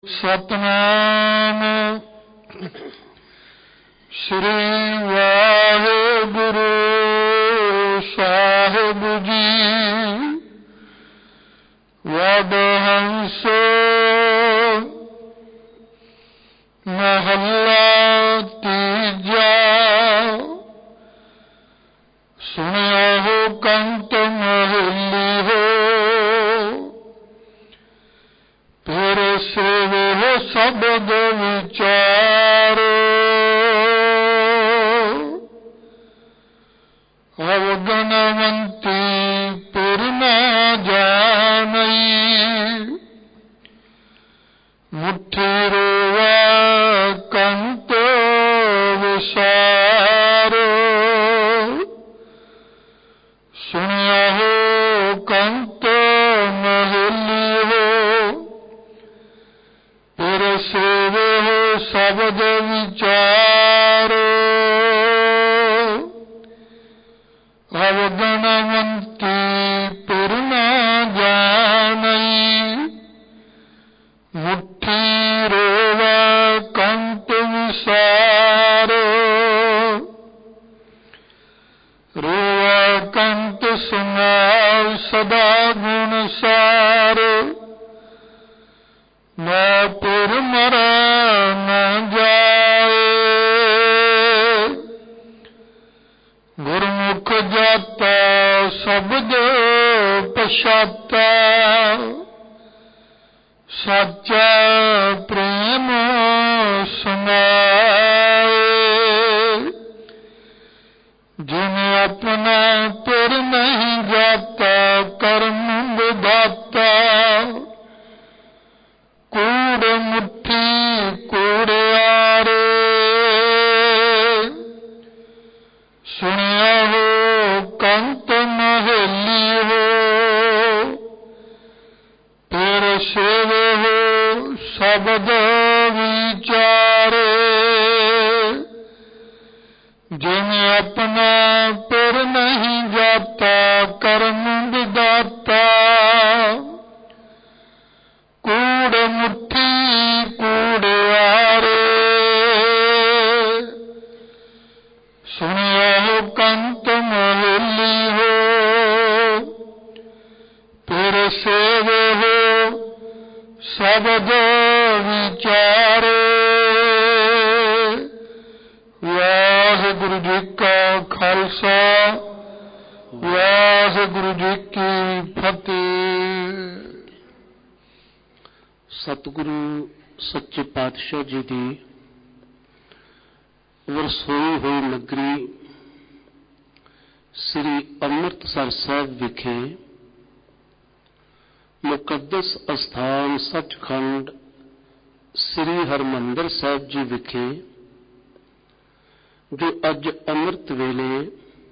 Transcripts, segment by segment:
ਸਤਨਾਮ ਸ੍ਰੀ ਵਾਹਿਗੁਰੂ ਸਾਹਿਬ ਜੀ। ਵਡਹੰਸ ਮਹੱਲਾ ਤੀਜਾ। ਸੁਣਿਓ ਕੰਤ ਮਹੱਲੀ ਹੋ, ਫਿਰ ਸੇਵੋ ਸ਼ਬਦ ਵਿਚਾਰੋ। ਅਵਗਣਵੰਤੀ ਪਿਰ ਨ ਜਾਣਈ, ਮੁਠੀ ਰੋਵੈ ਕੰਤ ਵਿਸਾਰੋ। ਸੁਣਿਓ ਕੰਤ ਮਹੱਲੀ ਹੋ, ਫਿਰ ਸੇਵੋ ਸ਼ਬਦ ਵਿਚਾਰੋ। ਅਵਗਣਵੰਤੀ ਪਿਰ ਨ ਜਾਣਈ, ਮੁਠੀ ਰੋਵੈ ਕੰਤ ਵਿਸਾਰੋ। ਰੋਵੈ ਕੰਤ ਸੁਨਾਉ ਸਦਾ ਗੁਣ ਸਾਰ, ਮੈਂ ਪਿਰ ਮਰੈ ਨ ਜਾਏ। ਗੁਰਮੁਖ ਜਾਤਾ ਸ਼ਬਦ ਪਛਾਤਾ, ਸਾਚਾ ਪ੍ਰੇਮ ਸਮਾਏ। ਜਿਨ ਆਪਣਾ ਪਿਰ ਨਹੀਂ ਜਾਤਾ, ਕਰਮ ਵਿਧਾਤਾ। ਕੂੜ ਮੁੱਠੀ ਕੂੜਿਆਰੇ, ਸੁਣਿਆ ਹੋ ਕੰਤ ਮਹੱਲੀ ਹੋ, ਫਿਰ ਸੇਵੋ ਹੋ ਸ਼ਬਦ ਵਿਚਾਰੇ। ਜਿਨ ਆਪਣਾ ਪਿਰ ਨਹੀਂ ਜਾਤਾ, ਕਰਮ ਵਿਧਾਤਾ। ਕੂੜ ਮੁੱਠੀ ਕੂੜਿਆਰੇ, ਸੁਣਿਓ ਕੰਤ ਮਹੱਲੀ ਹੋ, ਫਿਰ ਸੇਵੋ ਹੋ ਸ਼ਬਦ ਵਿਚਾਰੇ। ਵਾਹਿਗੁਰੂ ਜੀ ਕਾ ਖਾਲਸਾ, ਵਾਹਿਗੁਰੂ ਜੀ ਕੀ ਫਤਿਹ। ਸਤਿਗੁਰੂ ਸੱਚੇ ਪਾਤਸ਼ਾਹ ਜੀ ਦੀ ਵਰਸੋਈ ਹੋਈ ਨਗਰੀ ਸ੍ਰੀ ਅੰਮ੍ਰਿਤਸਰ ਸਾਹਿਬ ਵਿਖੇ ਮੁਕੱਦਸ ਅਸਥਾਨ ਸੱਚਖੰਡ ਸ੍ਰੀ ਹਰਿਮੰਦਰ ਸਾਹਿਬ ਜੀ ਵਿਖੇ, ਜੋ ਅੱਜ ਅੰਮ੍ਰਿਤ ਵੇਲੇ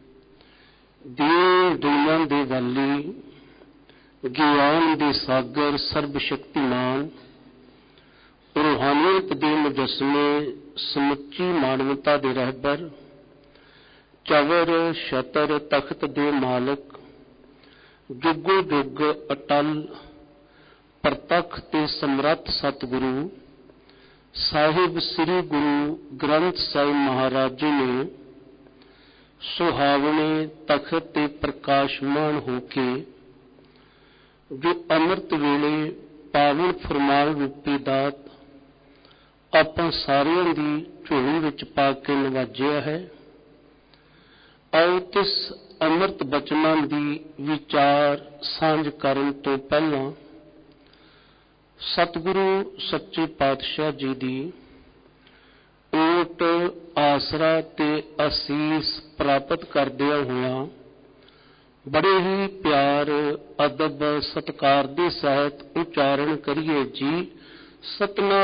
ਦੀਨ ਦੁਨੀਆਂ ਦੇ ਵਾਲੀ, ਗਿਆਨ ਦੇ ਸਾਗਰ, ਸਰਬ ਸ਼ਕਤੀਮਾਨ, ਰੂਹਾਨੀਅਤ ਦੇ ਮੁਜੱਸਮੇ, ਸਮੁੱਚੀ ਮਾਨਵਤਾ ਦੇ ਰਹਿਬਰ, ਚਵਰ ਛਤਰ ਤਖਤ ਦੇ ਮਾਲਕ, ਜੁਗੋ ਜੁਗ ਅਟਲ ਪ੍ਰਤੱਖ ਤੇ ਸਮਰੱਥ ਸਤਿਗੁਰੂ ਸਾਹਿਬ ਸ੍ਰੀ ਗੁਰੂ ਗ੍ਰੰਥ ਸਾਹਿਬ ਮਹਾਰਾਜ ਜੀ ਨੇ ਸੁਹਾਵਣੇ ਤਖਤ ਤੇ ਪ੍ਰਕਾਸ਼ਮਾਨ ਹੋ ਕੇ ਜੋ ਅੰਮ੍ਰਿਤ ਵੇਲੇ ਪਾਵਨ ਫਰਮਾਨ ਰੂਪੀ ਦਾਤ ਆਪਾਂ ਸਾਰਿਆਂ ਦੀ ਝੋਲੀ ਵਿੱਚ ਪਾ ਕੇ ਨਵਾਜਿਆ ਹੈ। ਆਓ ਤਿਸ ਅੰਮ੍ਰਿਤ ਬਚਨਾਂ ਦੀ ਵਿਚਾਰ ਸਾਂਝ ਕਰਨ ਤੋਂ ਪਹਿਲਾਂ ਸਤਿਗੁਰੂ ਸੱਚੇ ਪਾਤਸ਼ਾਹ ਜੀ ਦੀ ਓਟ ਆਸਰਾ ਤੇ ਅਸੀਸ ਪ੍ਰਾਪਤ ਕਰਦਿਆਂ ਹੋਇਆਂ ਬੜੇ ਹੀ ਪਿਆਰ, ਅਦਬ, ਸਤਿਕਾਰ ਦੇ ਸਹਿਤ ਉਚਾਰਨ ਕਰੀਏ ਜੀ। ਸਤਨਾਮ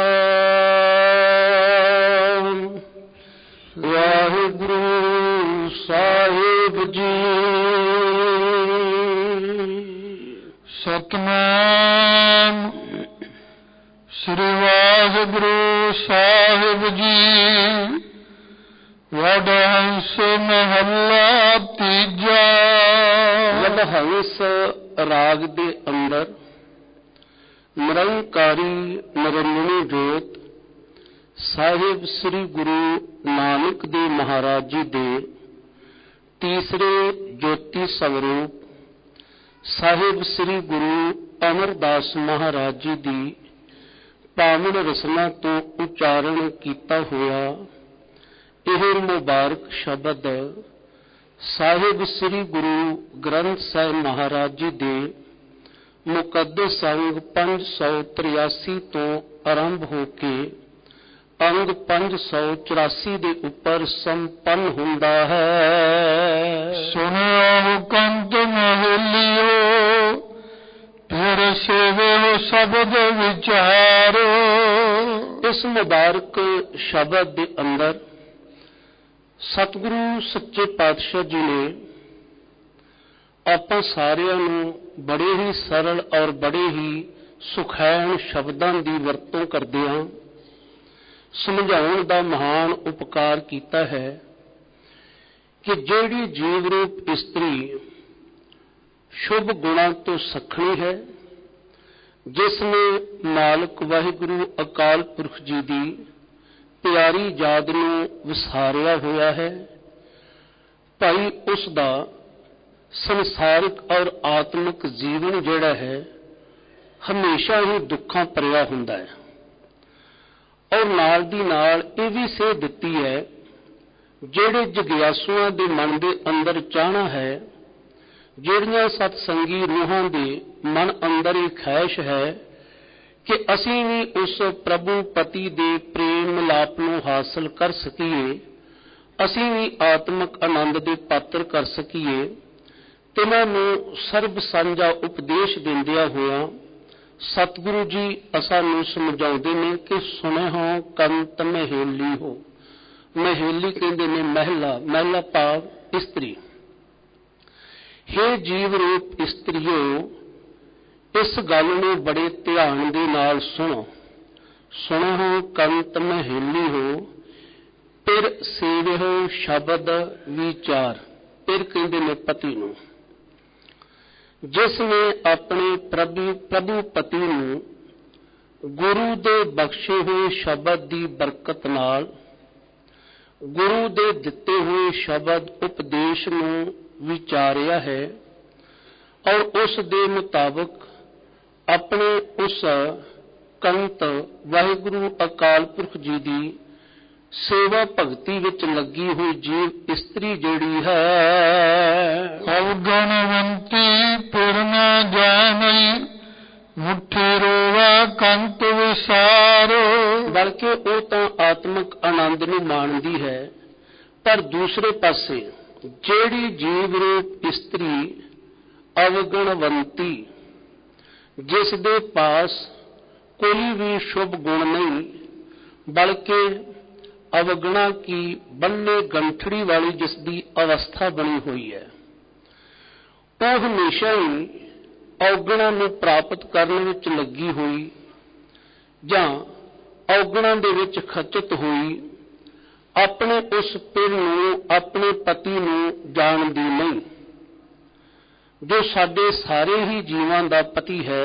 ਵਾਹਿਗੁਰੂ ਸਾਹਿਬ ਜੀ। ਸਤਨਾਮ ਸ੍ਰੀ ਵਾਹਿਗੁਰੂ ਸਾਹਿਬ ਜੀ। ਵਡਹੰਸ ਮਹੱਲਾ ਤੀਜਾ। ਵਡਹੰਸ ਰਾਗ ਦੇ ਅੰਦਰ ਨਿਰੰਕਾਰੀ ਨਿਰੰਜਨੀ ਜੋਤ ਸਾਹਿਬ ਸ੍ਰੀ ਗੁਰੂ ਨਾਨਕ ਦੇਵ ਮਹਾਰਾਜ ਜੀ ਦੇ ਤੀਸਰੇ ਜੋਤੀ ਸਵਰੂਪ ਸਾਹਿਬ ਸ੍ਰੀ ਗੁਰੂ ਅਮਰਦਾਸ ਮਹਾਰਾਜ ਜੀ ਦੀ ਪਾਵਨ ਰਸਨਾ ਤੋਂ ਉਚਾਰਨ ਕੀਤਾ ਹੋਇਆ ਇਹ ਮੁਬਾਰਕ ਸ਼ਬਦ ਸਾਹਿਬ ਸ੍ਰੀ ਗੁਰੂ ਗ੍ਰੰਥ ਸਾਹਿਬ ਮਹਾਰਾਜ ਜੀ ਦੇ ਮੁਕੱਦਸ ਅੰਗ 583 ਤੋਂ ਆਰੰਭ ਹੋ ਕੇ ਅੰਗ 584 ਦੇ ਉੱਪਰ ਸੰਪੰਨ ਹੁੰਦਾ ਹੈ। ਸੁਣਿਓ ਕੰਤ ਮਹਲਿਓ ਫਿਰ ਸੇਵਿਓ ਸ਼ਬਦ ਵਿਚਾਰੋ। ਇਸ ਮੁਬਾਰਕ ਸ਼ਬਦ ਦੇ ਅੰਦਰ ਸਤਿਗੁਰੂ ਸੱਚੇ ਪਾਤਸ਼ਾਹ ਜੀ ਨੇ ਆਪਾਂ ਸਾਰਿਆਂ ਨੂੰ ਬੜੇ ਹੀ ਸਰਲ ਔਰ ਬੜੇ ਹੀ ਸੁਖੈਨ ਸ਼ਬਦਾਂ ਦੀ ਵਰਤੋਂ ਕਰਦਿਆਂ ਸਮਝਾਉਣ ਦਾ ਮਹਾਨ ਉਪਕਾਰ ਕੀਤਾ ਹੈ ਕਿ ਜਿਹੜੀ ਜੀਵ ਰੂਪ ਇਸਤਰੀ ਸ਼ੁਭ ਗੁਣਾਂ ਤੋਂ ਸਖਣੀ ਹੈ, ਜਿਸ ਨੇ ਮਾਲਕ ਵਾਹਿਗੁਰੂ ਅਕਾਲ ਪੁਰਖ ਜੀ ਦੀ ਪਿਆਰੀ ਯਾਦ ਨੂੰ ਵਿਸਾਰਿਆ ਹੋਇਆ ਹੈ, ਭਾਈ ਉਸ ਦਾ ਸੰਸਾਰਿਕ ਔਰ ਆਤਮਿਕ ਜੀਵਨ ਜਿਹੜਾ ਹੈ ਹਮੇਸ਼ਾ ਹੀ ਦੁੱਖਾਂ ਭਰਿਆ ਹੁੰਦਾ ਹੈ। ਔਰ ਨਾਲ ਦੀ ਨਾਲ ਇਹ ਵੀ ਸੇਧ ਦਿੱਤੀ ਹੈ, ਜਿਹੜੇ ਜਗਿਆਸੂਆਂ ਦੇ ਮਨ ਦੇ ਅੰਦਰ ਚਾਹਨਾ ਹੈ, ਜਿਹੜੀਆਂ ਸਤਸੰਗੀ ਰੂਹਾਂ ਦੇ ਮਨ ਅੰਦਰ ਇਹ ਖਹਿਸ਼ ਹੈ ਕਿ ਅਸੀਂ ਵੀ ਉਸ ਪ੍ਰਭੂ ਪਤੀ ਦੇ ਪ੍ਰੇਮ ਮਿਲਾਪ ਨੂੰ ਹਾਸਲ ਕਰ ਸਕੀਏ, ਅਸੀਂ ਵੀ ਆਤਮਿਕ ਆਨੰਦ ਦੇ ਪਾਤਰ ਕਰ ਸਕੀਏ, ਤਿਨਾਂ ਨੂੰ ਸਰਬ ਸਾਂਝਾ ਉਪਦੇਸ਼ ਦਿੰਦਿਆਂ ਹੋਇਆਂ ਸਤਿਗੁਰੂ ਜੀ ਸਾਨੂੰ ਸਮਝਾਉਂਦੇ ਨੇ ਕਿ ਸੁਣੇ ਹੋ ਕੰਤ ਮਹੇਲੀ ਹੋ। ਮਹੇਲੀ ਕਹਿੰਦੇ ਨੇ ਮਹਿਲਾ, ਮਹਿਲਾ ਭਾਵ ਇਸਤਰੀ। ਹੇ ਜੀਵ ਰੂਪ ਇਸਤਰੀਓ, ਇਸ ਗੱਲ ਨੂੰ ਬੜੇ ਧਿਆਨ ਦੇ ਨਾਲ ਸੁਣੋ। ਸੁਣੋ ਹੋ ਕੰਤ ਮਹੇਲੀ ਹੋ, ਫਿਰ ਸੇਵਿਓ ਸ਼ਬਦ ਵਿਚਾਰ। ਫਿਰ ਕਹਿੰਦੇ ਨੇ ਪਤੀ ਨੂੰ, ਜਿਸ ਨੇ ਆਪਣੇ ਪ੍ਰਭੂ ਪਤੀ ਨੂੰ ਗੁਰੂ ਦੇ ਬਖਸ਼ੇ ਹੋਏ ਸ਼ਬਦ ਦੀ ਬਰਕਤ ਨਾਲ, ਗੁਰੂ ਦੇ ਦਿੱਤੇ ਹੋਏ ਸ਼ਬਦ ਉਪਦੇਸ਼ ਨੂੰ ਵਿਚਾਰਿਆ ਹੈ ਔਰ ਉਸ ਦੇ ਮੁਤਾਬਕ ਆਪਣੇ ਉਸ ਕੰਤ ਵਾਹਿਗੁਰੂ ਅਕਾਲ ਪੁਰਖ ਜੀ ਦੀ ਸੇਵਾ ਭਗਤੀ ਵਿੱਚ ਲੱਗੀ ਹੋਈ ਜੀਵ ਇਸਤਰੀ ਜਿਹੜੀ ਹੈ, ਅਵਗੁਣਵੰਤੀ ਪੁਰਨ ਜਾਣਈ ਮੁਠੀ ਰੋਵਾ ਕੰਤ ਵਿਸਾਰੋ। ਬਲਕਿ ਉਹ ਤਾਂ ਆਤਮਿਕ ਆਨੰਦ ਨੂੰ ਮਾਣਦੀ ਹੈ, ਪਰ ਦੂਸਰੇ ਪਾਸੇ ਜਿਹੜੀ ਜੀਵ ਰੂਪ ਇਸਤਰੀ ਅਵਗੁਣਵੰਤੀ, ਜਿਸ ਦੇ ਪਾਸ ਕੋਈ ਵੀ ਸ਼ੁਭ ਗੁਣ ਨਹੀਂ, ਬਲਕਿ ਅਵਗੁਣਾ ਕੀ ਬੰਨੇ ਗੰਠੜੀ ਵਾਲੀ ਜਿਸ ਦੀ ਅਵਸਥਾ ਬਣੀ ਹੋਈ ਹੈ, ਉਹ ਹਮੇਸ਼ਾ ਹੀ ਔਗੁਣਾਂ ਨੂੰ ਪ੍ਰਾਪਤ ਕਰਨ ਵਿੱਚ ਲੱਗੀ ਹੋਈ ਜਾਂ ਔਗੁਣਾਂ ਦੇ ਵਿੱਚ ਖਚਿਤ ਹੋਈ, ਆਪਣੇ ਉਸ ਪਿਰ ਨੂੰ, ਆਪਣੇ ਪਤੀ ਨੂੰ ਜਾਣਦੀ ਨਹੀਂ, ਜੋ ਸਾਡੇ ਸਾਰੇ ਹੀ ਜੀਵਾਂ ਦਾ ਪਤੀ ਹੈ।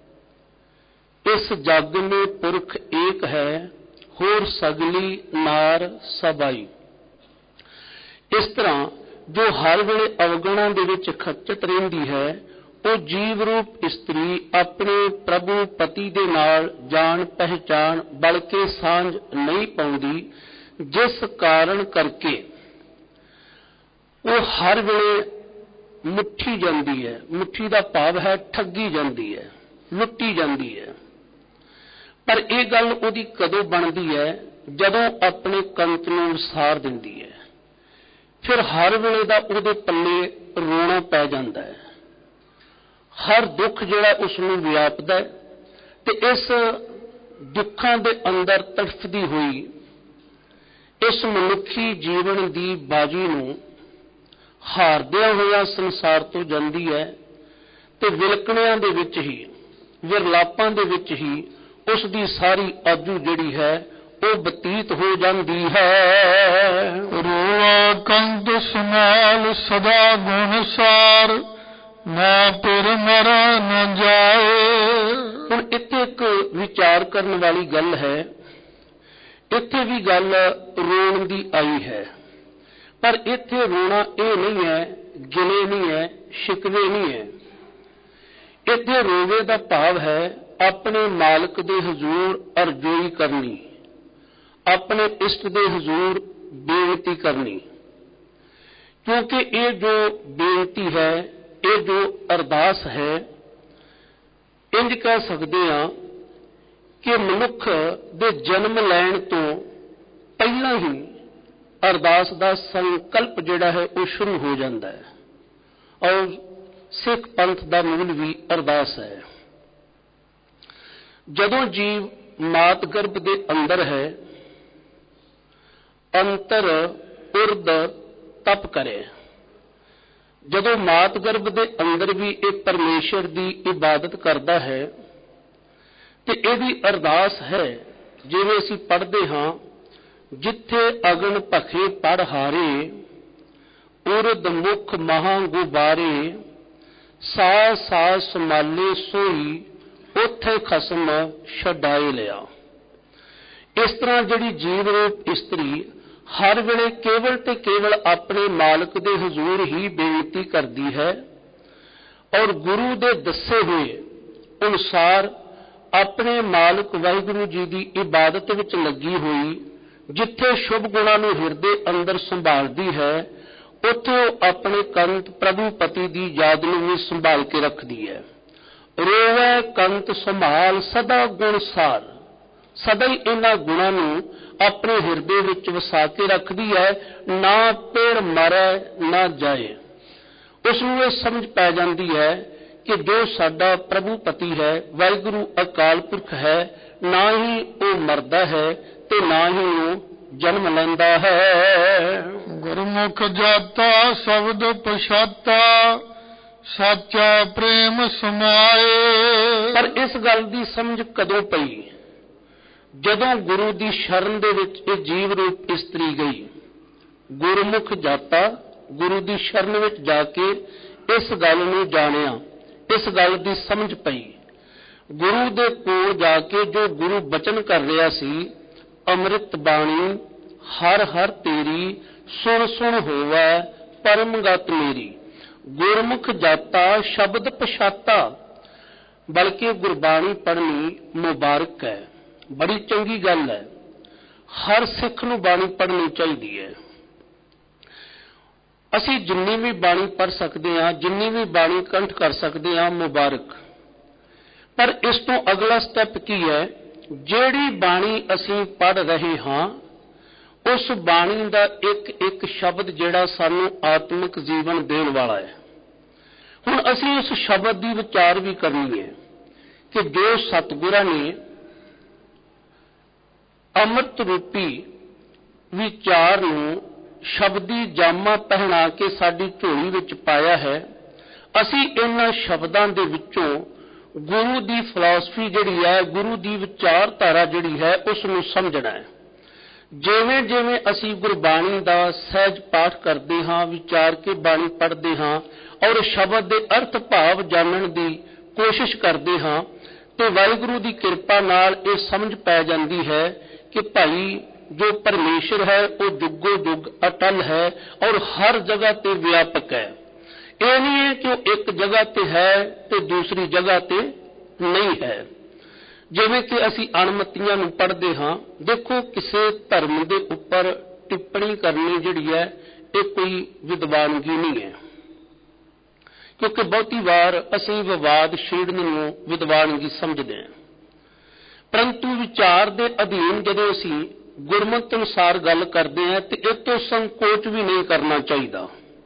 ਇਸ ਜਗ ਮੇਂ ਪੁਰਖ ਏਕ ਹੈ, ਹੋਰ ਸਗਲੀ ਨਾਰ ਸਬਾਈ। ਇਸ ਤਰ੍ਹਾਂ ਜੋ ਹਰ ਵੇਲੇ ਅਵਗੁਣਾਂ ਦੇ ਵਿੱਚ ਖਚਿਤ ਰਹਿੰਦੀ ਹੈ, ਉਹ ਜੀਵ ਰੂਪ ਇਸਤਰੀ ਆਪਣੇ ਪ੍ਰਭੂ ਪਤੀ ਦੇ ਨਾਲ ਜਾਣ ਪਹਿਚਾਣ ਬਲਕਿ ਸਾਂਝ ਨਹੀਂ ਪਾਉਂਦੀ, ਜਿਸ ਕਾਰਨ ਕਰਕੇ ਉਹ ਹਰ ਵੇਲੇ ਮੁੱਠੀ ਜਾਂਦੀ ਹੈ। ਮੁੱਠੀ ਦਾ ਭਾਵ ਹੈ ਠੱਗੀ ਜਾਂਦੀ ਹੈ, ਲੁੱਟੀ ਜਾਂਦੀ ਹੈ। ਪਰ ਇਹ ਗੱਲ ਉਹਦੀ ਕਦੋਂ ਬਣਦੀ ਹੈ? ਜਦੋਂ ਆਪਣੇ ਕੰਤ ਨੂੰ ਵਿਸਾਰ ਦਿੰਦੀ ਹੈ। ਫਿਰ ਹਰ ਵੇਲੇ ਦਾ ਉਹਦੇ ਪੱਲੇ ਰੋਣਾ ਪੈ ਜਾਂਦਾ ਹੈ, ਹਰ ਦੁੱਖ ਜਿਹੜਾ ਉਸ ਨੂੰ ਵਿਆਪਦਾ ਹੈ, ਤੇ ਇਸ ਦੁੱਖਾਂ ਦੇ ਅੰਦਰ ਤੜਫਦੀ ਹੋਈ ਇਸ ਮਨੁੱਖੀ ਜੀਵਨ ਦੀ ਬਾਜੀ ਨੂੰ ਹਾਰਦਿਆਂ ਹੋਇਆ ਸੰਸਾਰ ਤੋਂ ਜਾਂਦੀ ਹੈ, ਤੇ ਵਿਲਕਣਿਆਂ ਦੇ ਵਿੱਚ ਹੀ, ਵਿਰਲਾਪਾਂ ਦੇ ਵਿੱਚ ਹੀ ਉਸ ਦੀ ਸਾਰੀ ਆਜੂ ਜਿਹੜੀ ਹੈ ਉਹ ਬਤੀਤ ਹੋ ਜਾਂਦੀ ਹੈ। ਰੋਆ ਕੰਤ ਸਮਾਲ ਸਦਾ ਗੁਣ ਸਾਰ ਨਾ ਫਿਰ ਮਰਾ ਨ ਜਾਏ। ਹੁਣ ਇੱਥੇ ਇੱਕ ਵਿਚਾਰ ਕਰਨ ਵਾਲੀ ਗੱਲ ਹੈ। ਇੱਥੇ ਵੀ ਗੱਲ ਰੋਣ ਦੀ ਆਈ ਹੈ, ਪਰ ਇੱਥੇ ਰੋਣਾ ਇਹ ਨਹੀਂ ਹੈ, ਗਿਲੇ ਨਹੀਂ ਹੈ, ਸ਼ਿਕਵੇ ਨਹੀਂ ਹੈ। ਇੱਥੇ ਰੋਵੇ ਦਾ ਭਾਵ ਹੈ ਆਪਣੇ ਮਾਲਕ ਦੇ ਹਜ਼ੂਰ ਅਰਜ਼ੋਈ ਕਰਨੀ, ਆਪਣੇ ਇਸ਼ਟ ਦੇ ਹਜ਼ੂਰ ਬੇਨਤੀ ਕਰਨੀ। ਕਿਉਂਕਿ ਇਹ ਜੋ ਬੇਨਤੀ ਹੈ, ਇਹ ਜੋ ਅਰਦਾਸ ਹੈ, ਇੰਜ ਕਹਿ ਸਕਦੇ ਹਾਂ ਕਿ ਮਨੁੱਖ ਦੇ ਜਨਮ ਲੈਣ ਤੋਂ ਪਹਿਲਾਂ ਹੀ ਅਰਦਾਸ ਦਾ ਸੰਕਲਪ ਜਿਹੜਾ ਹੈ ਉਹ ਸ਼ੁਰੂ ਹੋ ਜਾਂਦਾ ਹੈ। ਔਰ ਸਿੱਖ ਪੰਥ ਦਾ ਮੂਲ ਵੀ ਅਰਦਾਸ ਹੈ। ਜਦੋਂ ਜੀਵ ਮਾਤ ਗਰਭ ਦੇ ਅੰਦਰ ਹੈ, ਅੰਤਰ ਉਰਦ ਤਪ ਕਰੇ। ਜਦੋਂ ਮਾਤ ਗਰਭ ਦੇ ਅੰਦਰ ਵੀ ਇਹ ਪਰਮੇਸ਼ਰ ਦੀ ਇਬਾਦਤ ਕਰਦਾ ਹੈ ਤੇ ਇਹਦੀ ਅਰਦਾਸ ਹੈ, ਜਿਵੇਂ ਅਸੀਂ ਪੜ੍ਹਦੇ ਹਾਂ, ਜਿੱਥੇ ਅਗਨ ਭਖੇ ਪੜ ਹਾਰੇ, ਉਰਦ ਮੁਖ ਮਹਾਂ ਗੁਬਾਰੇ, ਸਾਹ ਸਾਹ ਸੰਭਾਲੇ ਸੋਈ, ਉੱਥੇ ਖਸਮ ਛਡਾਏ ਲਿਆ। ਇਸ ਤਰ੍ਹਾਂ ਜਿਹੜੀ ਜੀਵ ਰੂਪ ਇਸਤਰੀ ਹਰ ਵੇਲੇ ਕੇਵਲ ਤੇ ਕੇਵਲ ਆਪਣੇ ਮਾਲਕ ਦੇ ਹਜ਼ੂਰ ਹੀ ਬੇਨਤੀ ਕਰਦੀ ਹੈ ਔਰ ਗੁਰੂ ਦੇ ਦੱਸੇ ਹੋਏ ਅਨੁਸਾਰ ਆਪਣੇ ਮਾਲਕ ਵਾਹਿਗੁਰੂ ਜੀ ਦੀ ਇਬਾਦਤ ਵਿੱਚ ਲੱਗੀ ਹੋਈ, ਜਿੱਥੇ ਸ਼ੁਭ ਗੁਣਾਂ ਨੂੰ ਹਿਰਦੇ ਅੰਦਰ ਸੰਭਾਲਦੀ ਹੈ, ਉੱਥੇ ਉਹ ਆਪਣੇ ਕੰਤ ਪ੍ਰਭੂ ਪਤੀ ਦੀ ਯਾਦ ਨੂੰ ਵੀ ਸੰਭਾਲ ਕੇ ਰੱਖਦੀ ਹੈ। ਰੋਵੇ ਕੰਤ ਸੰਭਾਲ ਸਦਾ ਗੁਣ ਸਾਰ, ਸਦਾ ਹੀ ਇਹਨਾਂ ਗੁਣਾਂ ਨੂੰ ਆਪਣੇ ਹਿਰਦੇ ਵਿੱਚ ਵਸਾ ਕੇ ਰੱਖਦੀ ਹੈ। ਨਾ ਪੇੜ ਮਰੇ ਨਾ ਜਾਏ। ਉਸ ਨੂੰ ਇਹ ਸਮਝ ਪੈ ਜਾਂਦੀ ਹੈ ਕਿ ਜੋ ਸਾਡਾ ਪ੍ਰਭੂ ਪਤੀ ਹੈ, ਵਾਹਿਗੁਰੂ ਅਕਾਲ ਪੁਰਖ ਹੈ, ਨਾ ਹੀ ਉਹ ਮਰਦਾ ਹੈ ਤੇ ਨਾ ਹੀ ਉਹ ਜਨਮ ਲੈਂਦਾ ਹੈ। ਗੁਰਮੁਖ ਜਾਤਾ ਸ਼ਬਦ ਪਛਾਤਾ, ਸਾਚਾ ਪ੍ਰੇਮ ਸਮਾਏ। ਪਰ ਇਸ ਗੱਲ ਦੀ ਸਮਝ ਕਦੋਂ ਪਈ? ਜਦੋਂ ਗੁਰੂ ਦੀ ਸ਼ਰਨ ਦੇ ਵਿੱਚ ਇਹ ਜੀਵ ਰੂਪ ਇਸਤਰੀ ਗਈ। ਗੁਰਮੁਖ ਜਾਤਾ, ਗੁਰੂ ਦੀ ਸ਼ਰਨ ਵਿੱਚ ਜਾ ਕੇ ਇਸ ਗੱਲ ਨੂੰ ਜਾਣਿਆ, ਇਸ ਗੱਲ ਦੀ ਸਮਝ ਪਈ। ਗੁਰੂ ਦੇ ਕੋਲ ਜਾ ਕੇ ਜੋ ਗੁਰੂ ਬਚਨ ਕਰ ਰਿਹਾ ਸੀ, ਅੰਮ੍ਰਿਤ ਬਾਣੀ ਹਰ ਹਰ ਤੇਰੀ, ਸੁਣ ਸੁਣ ਹੋਵੈ ਪਰਮਗਤ ਮੇਰੀ। ਗੁਰਮੁਖ ਜਾਤਾ ਸ਼ਬਦ ਪਛਾਤਾ, ਬਲਕਿ ਗੁਰਬਾਣੀ ਪੜ੍ਹਨੀ ਮੁਬਾਰਕ ਹੈ, ਬੜੀ ਚੰਗੀ ਗੱਲ ਹੈ। ਹਰ ਸਿੱਖ ਨੂੰ ਬਾਣੀ ਪੜ੍ਹਨੀ ਚਾਹੀਦੀ ਹੈ। ਅਸੀਂ ਜਿੰਨੀ ਵੀ ਬਾਣੀ ਪੜ੍ਹ ਸਕਦੇ ਹਾਂ, ਜਿੰਨੀ ਵੀ ਬਾਣੀ ਕੰਠ ਕਰ ਸਕਦੇ ਹਾਂ, ਮੁਬਾਰਕ। ਪਰ ਇਸ ਤੋਂ ਅਗਲਾ ਸਟੈਪ ਕੀ ਹੈ? ਜਿਹੜੀ ਬਾਣੀ ਅਸੀਂ ਪੜ੍ਹ ਰਹੇ ਹਾਂ, ਉਸ ਬਾਣੀ ਦਾ ਇੱਕ ਇੱਕ ਸ਼ਬਦ ਜਿਹੜਾ ਸਾਨੂੰ ਆਤਮਿਕ ਜੀਵਨ ਦੇਣ ਵਾਲਾ ਹੈ। ਹੁਣ ਅਸੀਂ ਉਸ ਸ਼ਬਦ ਦੀ ਵਿਚਾਰ ਵੀ ਕਰਨੀ ਹੈ ਕਿ ਜੋ ਸਤਿਗੁਰਾਂ ਨੇ ਅੰਮ੍ਰਿਤ ਰੂਪੀ ਵਿਚਾਰ ਨੂੰ ਸ਼ਬਦੀ ਜਾਮਾ ਪਹਿਨਾ ਕੇ ਸਾਡੀ ਝੋਲੀ ਵਿੱਚ ਪਾਇਆ ਹੈ, ਅਸੀਂ ਇਹਨਾਂ ਸ਼ਬਦਾਂ ਦੇ ਵਿੱਚੋਂ ਗੁਰੂ ਦੀ ਫਿਲਾਸਫੀ ਜਿਹੜੀ ਹੈ, ਗੁਰੂ ਦੀ ਵਿਚਾਰਧਾਰਾ ਜਿਹੜੀ ਹੈ, ਉਸ ਨੂੰ ਸਮਝਣਾ ਹੈ। ਜਿਵੇਂ ਜਿਵੇਂ ਅਸੀਂ ਗੁਰਬਾਣੀ ਦਾ ਸਹਿਜ ਪਾਠ ਕਰਦੇ ਹਾਂ, ਵਿਚਾਰ ਕੇ ਬਾਣੀ ਪੜ੍ਹਦੇ ਹਾਂ ਔਰ ਸ਼ਬਦ ਦੇ ਅਰਥ ਭਾਵ ਜਾਣਨ ਦੀ ਕੋਸ਼ਿਸ਼ ਕਰਦੇ ਹਾਂ, ਤੇ ਵਾਹਿਗੁਰੂ ਦੀ ਕਿਰਪਾ ਨਾਲ ਇਹ ਸਮਝ ਪੈ ਜਾਂਦੀ ਹੈ ਕਿ ਭਾਈ ਜੋ ਪਰਮੇਸ਼ਰ ਹੈ ਉਹ ਜੁਗੋ ਜੁਗ ਅਟਲ ਹੈ ਔਰ ਹਰ ਜਗ੍ਹਾ ਤੇ ਵਿਆਪਕ ਹੈ। ਇਹ ਨਹੀਂ ਹੈ ਕਿ ਉਹ ਇੱਕ ਜਗ੍ਹਾ ਤੇ ਹੈ ਤੇ ਦੂਸਰੀ ਜਗ੍ਹਾ ਤੇ ਨਹੀਂ ਹੈ। ਜਿਵੇਂ ਕਿ ਅਸੀਂ ਅਣਮਤੀਆਂ ਨੂੰ ਪੜ੍ਹਦੇ ਹਾਂ, ਦੇਖੋ ਕਿਸੇ ਧਰਮ ਦੇ ਉੱਪਰ ਟਿੱਪਣੀ ਕਰਨੀ ਜਿਹੜੀ ਹੈ ਇਹ ਕੋਈ ਵਿਦਵਾਨਗੀ ਨਹੀਂ ਹੈ, ਕਿਉਂਕਿ ਬਹੁਤੀ ਵਾਰ ਅਸੀਂ ਵਿਵਾਦ ਛੇੜਨ ਨੂੰ ਵਿਦਵਾਨਗੀ ਸਮਝਦੇ ਹਾਂ। ਪਰੰਤੂ ਵਿਚਾਰ ਦੇ ਅਧੀਨ ਜਦੋਂ ਅਸੀਂ ਗੁਰਮਤਿ ਅਨੁਸਾਰ ਗੱਲ ਕਰਦੇ ਹਾਂ ਤੇ ਇਹ ਤੋਂ ਸੰਕੋਚ ਵੀ ਨਹੀਂ ਕਰਨਾ ਚਾਹੀਦਾ।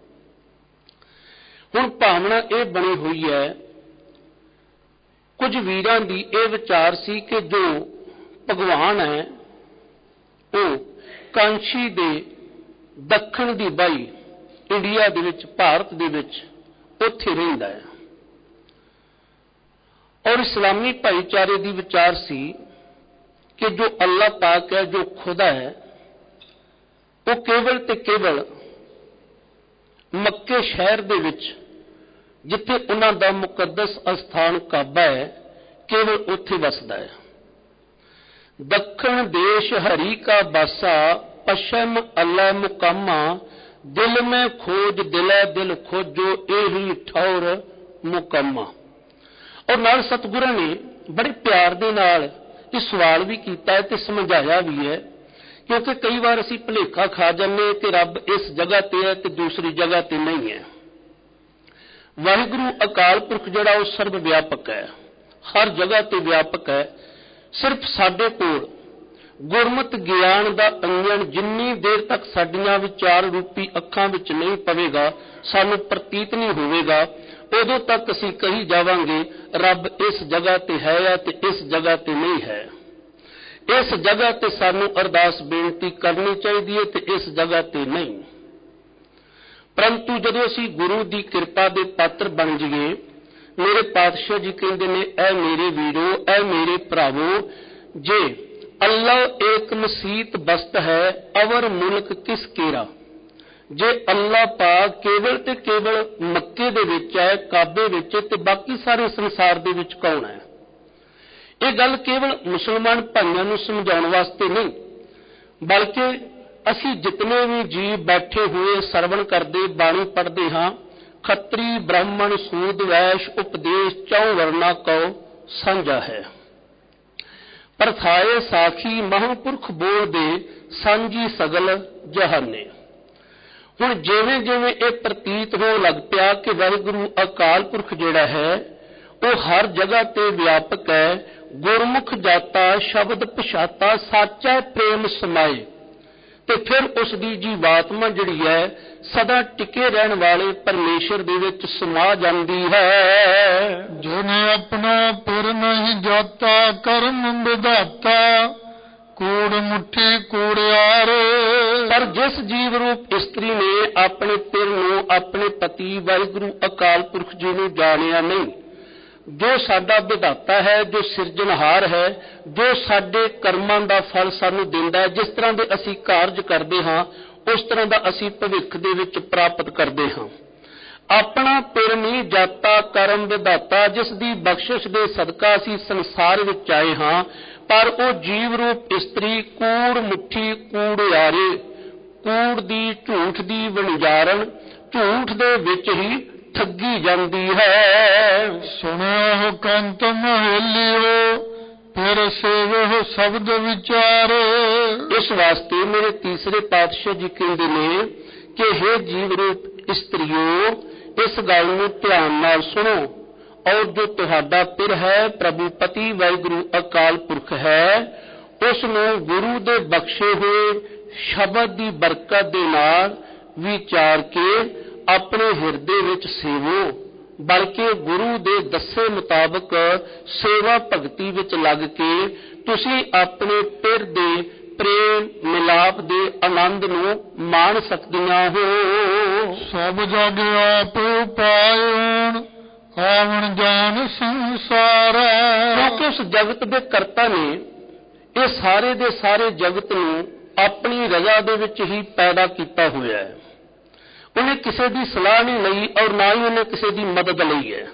ਹੁਣ ਭਾਵਨਾ ਇਹ ਬਣੀ ਹੋਈ ਹੈ, ਕੁਝ ਵੀਰਾਂ ਦੀ ਇਹ ਵਿਚਾਰ ਸੀ ਕਿ ਜੋ ਭਗਵਾਨ ਹੈ ਉਹ ਕਾਂਸ਼ੀ ਦੇ ਦੱਖਣ ਦੀ ਬਾਈ ਇੰਡੀਆ ਦੇ ਵਿੱਚ, ਭਾਰਤ ਦੇ ਵਿੱਚ ਉੱਥੇ ਰਹਿੰਦਾ ਹੈ। ਔਰ ਇਸਲਾਮੀ ਭਾਈਚਾਰੇ ਦੀ ਵਿਚਾਰ ਸੀ ਕਿ ਜੋ ਅੱਲਾਹ ਪਾਕ ਹੈ, ਜੋ ਖੁਦਾ ਹੈ, ਉਹ ਕੇਵਲ ਤੇ ਕੇਵਲ ਮੱਕੇ ਸ਼ਹਿਰ ਦੇ ਵਿੱਚ ਜਿੱਥੇ ਉਹਨਾਂ ਦਾ ਮੁਕੱਦਸ ਅਸਥਾਨ ਕਾਬਾ ਹੈ, ਕੇਵਲ ਉੱਥੇ ਵਸਦਾ ਹੈ। ਦੱਖਣ ਦੇਸ਼ ਹਰੀ ਕਾ ਬਾਸਾ, ਪਸ਼ਮ ਅੱਲਾ ਮੁਕਾਮਾ, ਦਿਲ ਮੈਂ ਖੋਜ ਦਿਲੇ ਦਿਲ ਖੋਜੋ, ਇਹੀ ਠੌਰ ਮੁਕਾਮਾ। ਔਰ ਨਾਲ ਸਤਿਗੁਰਾਂ ਨੇ ਬੜੇ ਪਿਆਰ ਦੇ ਨਾਲ ਇਹ ਸਵਾਲ ਵੀ ਕੀਤਾ ਹੈ ਤੇ ਸਮਝਾਇਆ ਵੀ ਹੈ, ਕਿਉਂਕਿ ਕਈ ਵਾਰ ਅਸੀਂ ਭੁਲੇਖਾ ਖਾ ਜਾਂਦੇ ਕਿ ਰੱਬ ਇਸ ਜਗ੍ਹਾ ਤੇ ਹੈ ਤੇ ਦੂਸਰੀ ਜਗ੍ਹਾ ਤੇ ਨਹੀਂ ਹੈ। ਵਾਹਿਗੁਰੂ ਅਕਾਲ ਪੁਰਖ ਜਿਹੜਾ ਉਹ ਸਰਬ ਵਿਆਪਕ ਹੈ, ਹਰ ਜਗ੍ਹਾ ਤੇ ਵਿਆਪਕ ਹੈ। ਸਿਰਫ ਸਾਡੇ ਕੋਲ ਗੁਰਮਤਿ ਗਿਆਨ ਦਾ ਅੰਜਨ ਜਿੰਨੀ ਦੇਰ ਤੱਕ ਸਾਡੀਆਂ ਵਿਚਾਰ ਰੂਪੀ ਅੱਖਾਂ ਵਿੱਚ ਨਹੀਂ ਪਵੇਗਾ, ਸਾਨੂੰ ਪ੍ਰਤੀਤ ਨਹੀਂ ਹੋਵੇਗਾ, ਉਦੋਂ ਤੱਕ ਅਸੀਂ ਕਹੀ ਜਾਵਾਂਗੇ ਰੱਬ ਇਸ ਜਗ੍ਹਾ ਤੇ ਹੈ ਜਾਂ ਤੇ ਇਸ ਜਗ੍ਹਾ ਤੇ ਨਹੀਂ ਹੈ। ਇਸ ਜਗ੍ਹਾ ਤੇ ਸਾਨੂੰ ਅਰਦਾਸ ਬੇਨਤੀ ਕਰਨੀ ਚਾਹੀਦੀ ਹੈ ਤੇ ਇਸ ਜਗ੍ਹਾ ਤੇ ਨਹੀਂ। ਪਰੰਤੂ ਜਦੋਂ ਅਸੀਂ ਗੁਰੂ ਦੀ ਕਿਰਪਾ ਦੇ ਪਾਤਰ ਬਣ ਜਾਈਏ, ਮੇਰੇ ਪਾਤਸ਼ਾਹ ਜੀ ਕਹਿੰਦੇ ਨੇ, ਐ ਮੇਰੇ ਵੀਰੋ, ਐ ਮੇਰੇ ਭਰਾਵੋ, ਜੇ ਅੱਲਾ ਏਕ ਮਸੀਤ ਬਸਤ ਹੈ, ਅਵਰ ਮੁਲਕ ਕਿਸ ਕੇਰਾ। ਜੇ ਅੱਲਾ ਪਾਕ ਕੇਵਲ ਤੇ ਕੇਵਲ ਮੱਕੇ ਦੇ ਵਿੱਚ ਹੈ, ਕਾਬੇ ਵਿੱਚ, ਤੇ ਬਾਕੀ ਸਾਰੇ ਸੰਸਾਰ ਦੇ ਵਿੱਚ ਕੌਣ ਹੈ। ਇਹ ਗੱਲ ਕੇਵਲ ਮੁਸਲਮਾਨ ਭਾਈਆਂ ਨੂੰ ਸਮਝਾਉਣ ਵਾਸਤੇ ਨਹੀਂ, ਬਲਕਿ ਅਸੀਂ ਜਿਤਨੇ ਵੀ ਜੀਵ ਬੈਠੇ ਹੋਏ ਸਰਵਣ ਕਰਦੇ, ਬਾਣੀ ਪੜ੍ਹਦੇ ਹਾਂ, ਖੱਤਰੀ ਬ੍ਰਾਹਮਣ ਸੂਦ ਵੈਸ਼ ਉਪਦੇਸ਼ ਚੌ ਵਰਨਾ ਕਉ ਸਾਂਝਾ ਹੈ। ਪਰਥਾਏ ਸਾਖੀ ਮਹਾਂਪੁਰਖ ਬੋਲਦੇ, ਸਾਂਝੀ ਸਗਲ ਜਹਾਨੇ। ਹੁਣ ਜਿਵੇਂ ਜਿਵੇਂ ਇਹ ਪ੍ਰਤੀਤ ਹੋਣ ਲੱਗ ਪਿਆ ਕਿ ਵਾਹਿਗੁਰੂ ਅਕਾਲ ਪੁਰਖ ਜਿਹੜਾ ਹੈ ਉਹ ਹਰ ਜਗ੍ਹਾ ਤੇ ਵਿਆਪਕ ਹੈ, ਗੁਰਮੁਖ ਜਾਤਾ ਸ਼ਬਦ ਪਛਾਤਾ, ਸਾਚਾ ਪ੍ਰੇਮ ਸਮਾਏ, ਤੇ ਫਿਰ ਉਸ ਦੀ ਜੀਵਾਤਮਾ ਜਿਹੜੀ ਹੈ ਸਦਾ ਟਿਕੇ ਰਹਿਣ ਵਾਲੇ ਪਰਮੇਸ਼ਰ ਦੇ ਵਿੱਚ ਸਮਾ ਜਾਂਦੀ ਹੈ। ਜਿਨੇ ਆਪਣਾ ਪੁਰ ਨਹੀਂ ਜਾਤਾ, ਕਰਮ ਵਿਧਾਤਾ, ਕੂੜ ਮੁੱਠੀ ਕੂੜਿਆਰੇ। ਪਰ ਜਿਸ ਜੀਵ ਰੂਪ ਇਸਤਰੀ ਨੇ ਆਪਣੇ ਪਿਰ ਨੂੰ, ਆਪਣੇ ਪਤੀ ਵਾਹਿਗੁਰੂ ਅਕਾਲ ਪੁਰਖ ਜੀ ਨੂੰ ਜਾਣਿਆ ਨਹੀਂ, ਜੋ ਸਾਡਾ ਵਿਧਾਤਾ ਹੈ, ਜੋ ਸਿਰਜਣਹਾਰ ਹੈ, ਜੋ ਸਾਡੇ ਕਰਮਾਂ ਦਾ ਫਲ ਸਾਨੂੰ ਦਿੰਦਾ ਹੈ, ਜਿਸ ਤਰ੍ਹਾਂ ਦੇ ਅਸੀਂ ਕਾਰਜ ਕਰਦੇ ਹਾਂ ਉਸ ਤਰ੍ਹਾਂ ਦਾ ਅਸੀਂ ਭਵਿੱਖ ਦੇ ਵਿੱਚ ਪ੍ਰਾਪਤ ਕਰਦੇ ਹਾਂ। ਆਪਣਾ ਪਿਰ ਨਹੀਂ ਜਾਤਾ, ਕਰਮ ਵਿਧਾਤਾ, ਜਿਸ ਦੀ ਬਖਸ਼ਿਸ਼ ਦੇ ਸਦਕਾ ਅਸੀਂ ਸੰਸਾਰ ਵਿੱਚ ਆਏ ਹਾਂ, ਪਰ ਉਹ ਜੀਵ ਰੂਪ ਇਸਤਰੀ ਕੂੜ ਮੁੱਠੀ ਕੂੜਿਆਰੇ, ਕੂੜ ਦੀ, ਝੂਠ ਦੀ ਵਣਜਾਰਨ, ਝੂਠ ਦੇ ਵਿੱਚ ਹੀ ਠੱਗੀ ਜਾਂਦੀ ਹੈ। ਸੁਣਿਓ ਕੰਤ ਮਹੇਲਿਓ, ਫਿਰ ਸੇਵੋ ਸ਼ਬਦ ਵਿਚਾਰੇ। ਇਸ ਵਾਸਤੇ ਮੇਰੇ ਤੀਸਰੇ ਪਾਤਸ਼ਾਹ ਜੀ ਕਹਿੰਦੇ ਨੇ ਕਿ हे ਜੀਵ ਰੂਪ ਇਸਤਰੀਓ, ਇਸ ਗੱਲ ਨੂੰ ਧਿਆਨ ਨਾਲ ਸੁਣੋ, ਔਰ ਜੋ ਤੁਹਾਡਾ ਪਿਰ ਹੈ ਪ੍ਰਭੂ ਪਤੀ ਵਾਹਿਗੁਰੂ ਅਕਾਲ ਪੁਰਖ ਹੈ, ਉਸ ਨੂੰ ਗੁਰੂ ਦੇ ਬਖਸ਼ੇ ਹੋਏ ਸ਼ਬਦ ਦੀ ਬਰਕਤ ਦੇ ਨਾਲ ਵਿਚਾਰ ਕੇ ਆਪਣੇ ਹਿਰਦੇ ਵਿੱਚ ਸੇਵੋ, ਬਲਕਿ ਗੁਰੂ ਦੇ ਦੱਸੇ ਮੁਤਾਬਕ ਸੇਵਾ ਭਗਤੀ ਵਿੱਚ ਲੱਗ ਕੇ ਤੁਸੀਂ ਆਪਣੇ ਪਿਰ ਦੇ ਪ੍ਰੇਮ ਮਿਲਾਪ ਦੇ ਆਨੰਦ ਨੂੰ ਮਾਣ ਸਕਦੀਆਂ ਹੋ। ਸਭ ਜਗ ਆਪ ਉਪਾਇਣ, ਆਵਣ ਜਾਣ ਸੰਸਾਰਾ। ਕਿਉਂਕਿ ਉਸ ਜਗਤ ਦੇ ਕਰਤਾ ਨੇ ਇਹ ਸਾਰੇ ਦੇ ਸਾਰੇ ਜਗਤ ਨੂੰ ਆਪਣੀ ਰਜ਼ਾ ਦੇ ਵਿੱਚ ਹੀ ਪੈਦਾ ਕੀਤਾ ਹੋਇਆ ਹੈ। ਉਹਨੇ ਕਿਸੇ ਦੀ ਸਲਾਹ ਨਹੀਂ ਲਈ ਔਰ ਨਾ ਹੀ ਉਹਨੇ ਕਿਸੇ ਦੀ ਮਦਦ ਲਈ ਹੈ।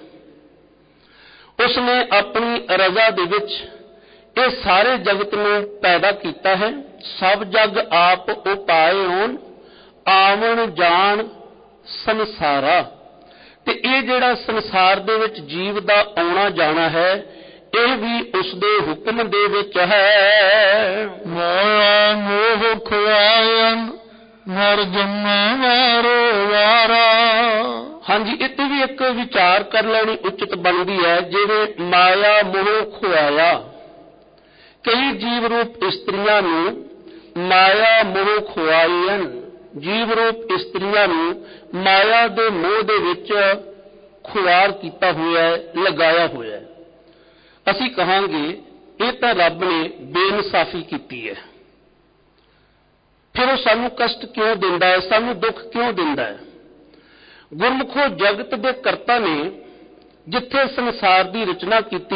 ਉਸਨੇ ਆਪਣੀ ਰਜ਼ਾ ਦੇ ਵਿੱਚ ਇਹ ਸਾਰੇ ਜਗਤ ਨੂੰ ਪੈਦਾ ਕੀਤਾ ਹੈ। ਸਭ ਜਗ ਆਪ ਉਪਾਇਣ, ਆਵਣ ਜਾਣ ਸੰਸਾਰਾ। ਤੇ ਇਹ ਜਿਹੜਾ ਸੰਸਾਰ ਦੇ ਵਿੱਚ ਜੀਵ ਦਾ ਆਉਣਾ ਜਾਣਾ ਹੈ, ਇਹ ਵੀ ਉਸਦੇ ਹੁਕਮ ਦੇ ਵਿੱਚ ਹੈ। ਮਾਇਆ ਮੋਹ ਖੁਆਇਨ, ਮਰ ਜੰਮੈ ਵਾਰੋ ਵਾਰਾ। ਹਾਂਜੀ, ਇੱਥੇ ਵੀ ਇੱਕ ਵਿਚਾਰ ਕਰ ਲੈਣੀ ਉਚਿਤ ਬਣਦੀ ਹੈ। ਜਿਵੇਂ ਮਾਇਆ ਮੋਹ ਖੁਆਇਆ, ਕਈ ਜੀਵ ਰੂਪ ਇਸਤਰੀਆਂ ਨੂੰ ਮਾਇਆ ਮੋਹ ਖੁਆਇਨ, ਜੀਵ ਰੂਪ ਇਸਤਰੀਆਂ ਨੂੰ ਮਾਇਆ ਦੇ ਮੋਹ ਦੇ ਵਿੱਚ ਖੁਆਰ ਕੀਤਾ ਹੋਇਆ ਹੈ, ਲਗਾਇਆ ਹੋਇਆ ਹੈ। ਅਸੀਂ ਕਹਾਂਗੇ ਇਹ ਤਾਂ ਰੱਬ ਨੇ ਬੇਇਨਸਾਫੀ ਕੀਤੀ ਹੈ, ਫਿਰ ਉਹ ਸਾਨੂੰ ਕਸ਼ਟ ਕਿਉਂ ਦਿੰਦਾ ਹੈ, ਸਾਨੂੰ ਦੁੱਖ ਕਿਉਂ ਦਿੰਦਾ ਹੈ। ਗੁਰਮੁਖੋ, ਜਗਤ ਦੇ ਕਰਤਾ ਨੇ ਜਿੱਥੇ ਸੰਸਾਰ ਦੀ ਰਚਨਾ ਕੀਤੀ,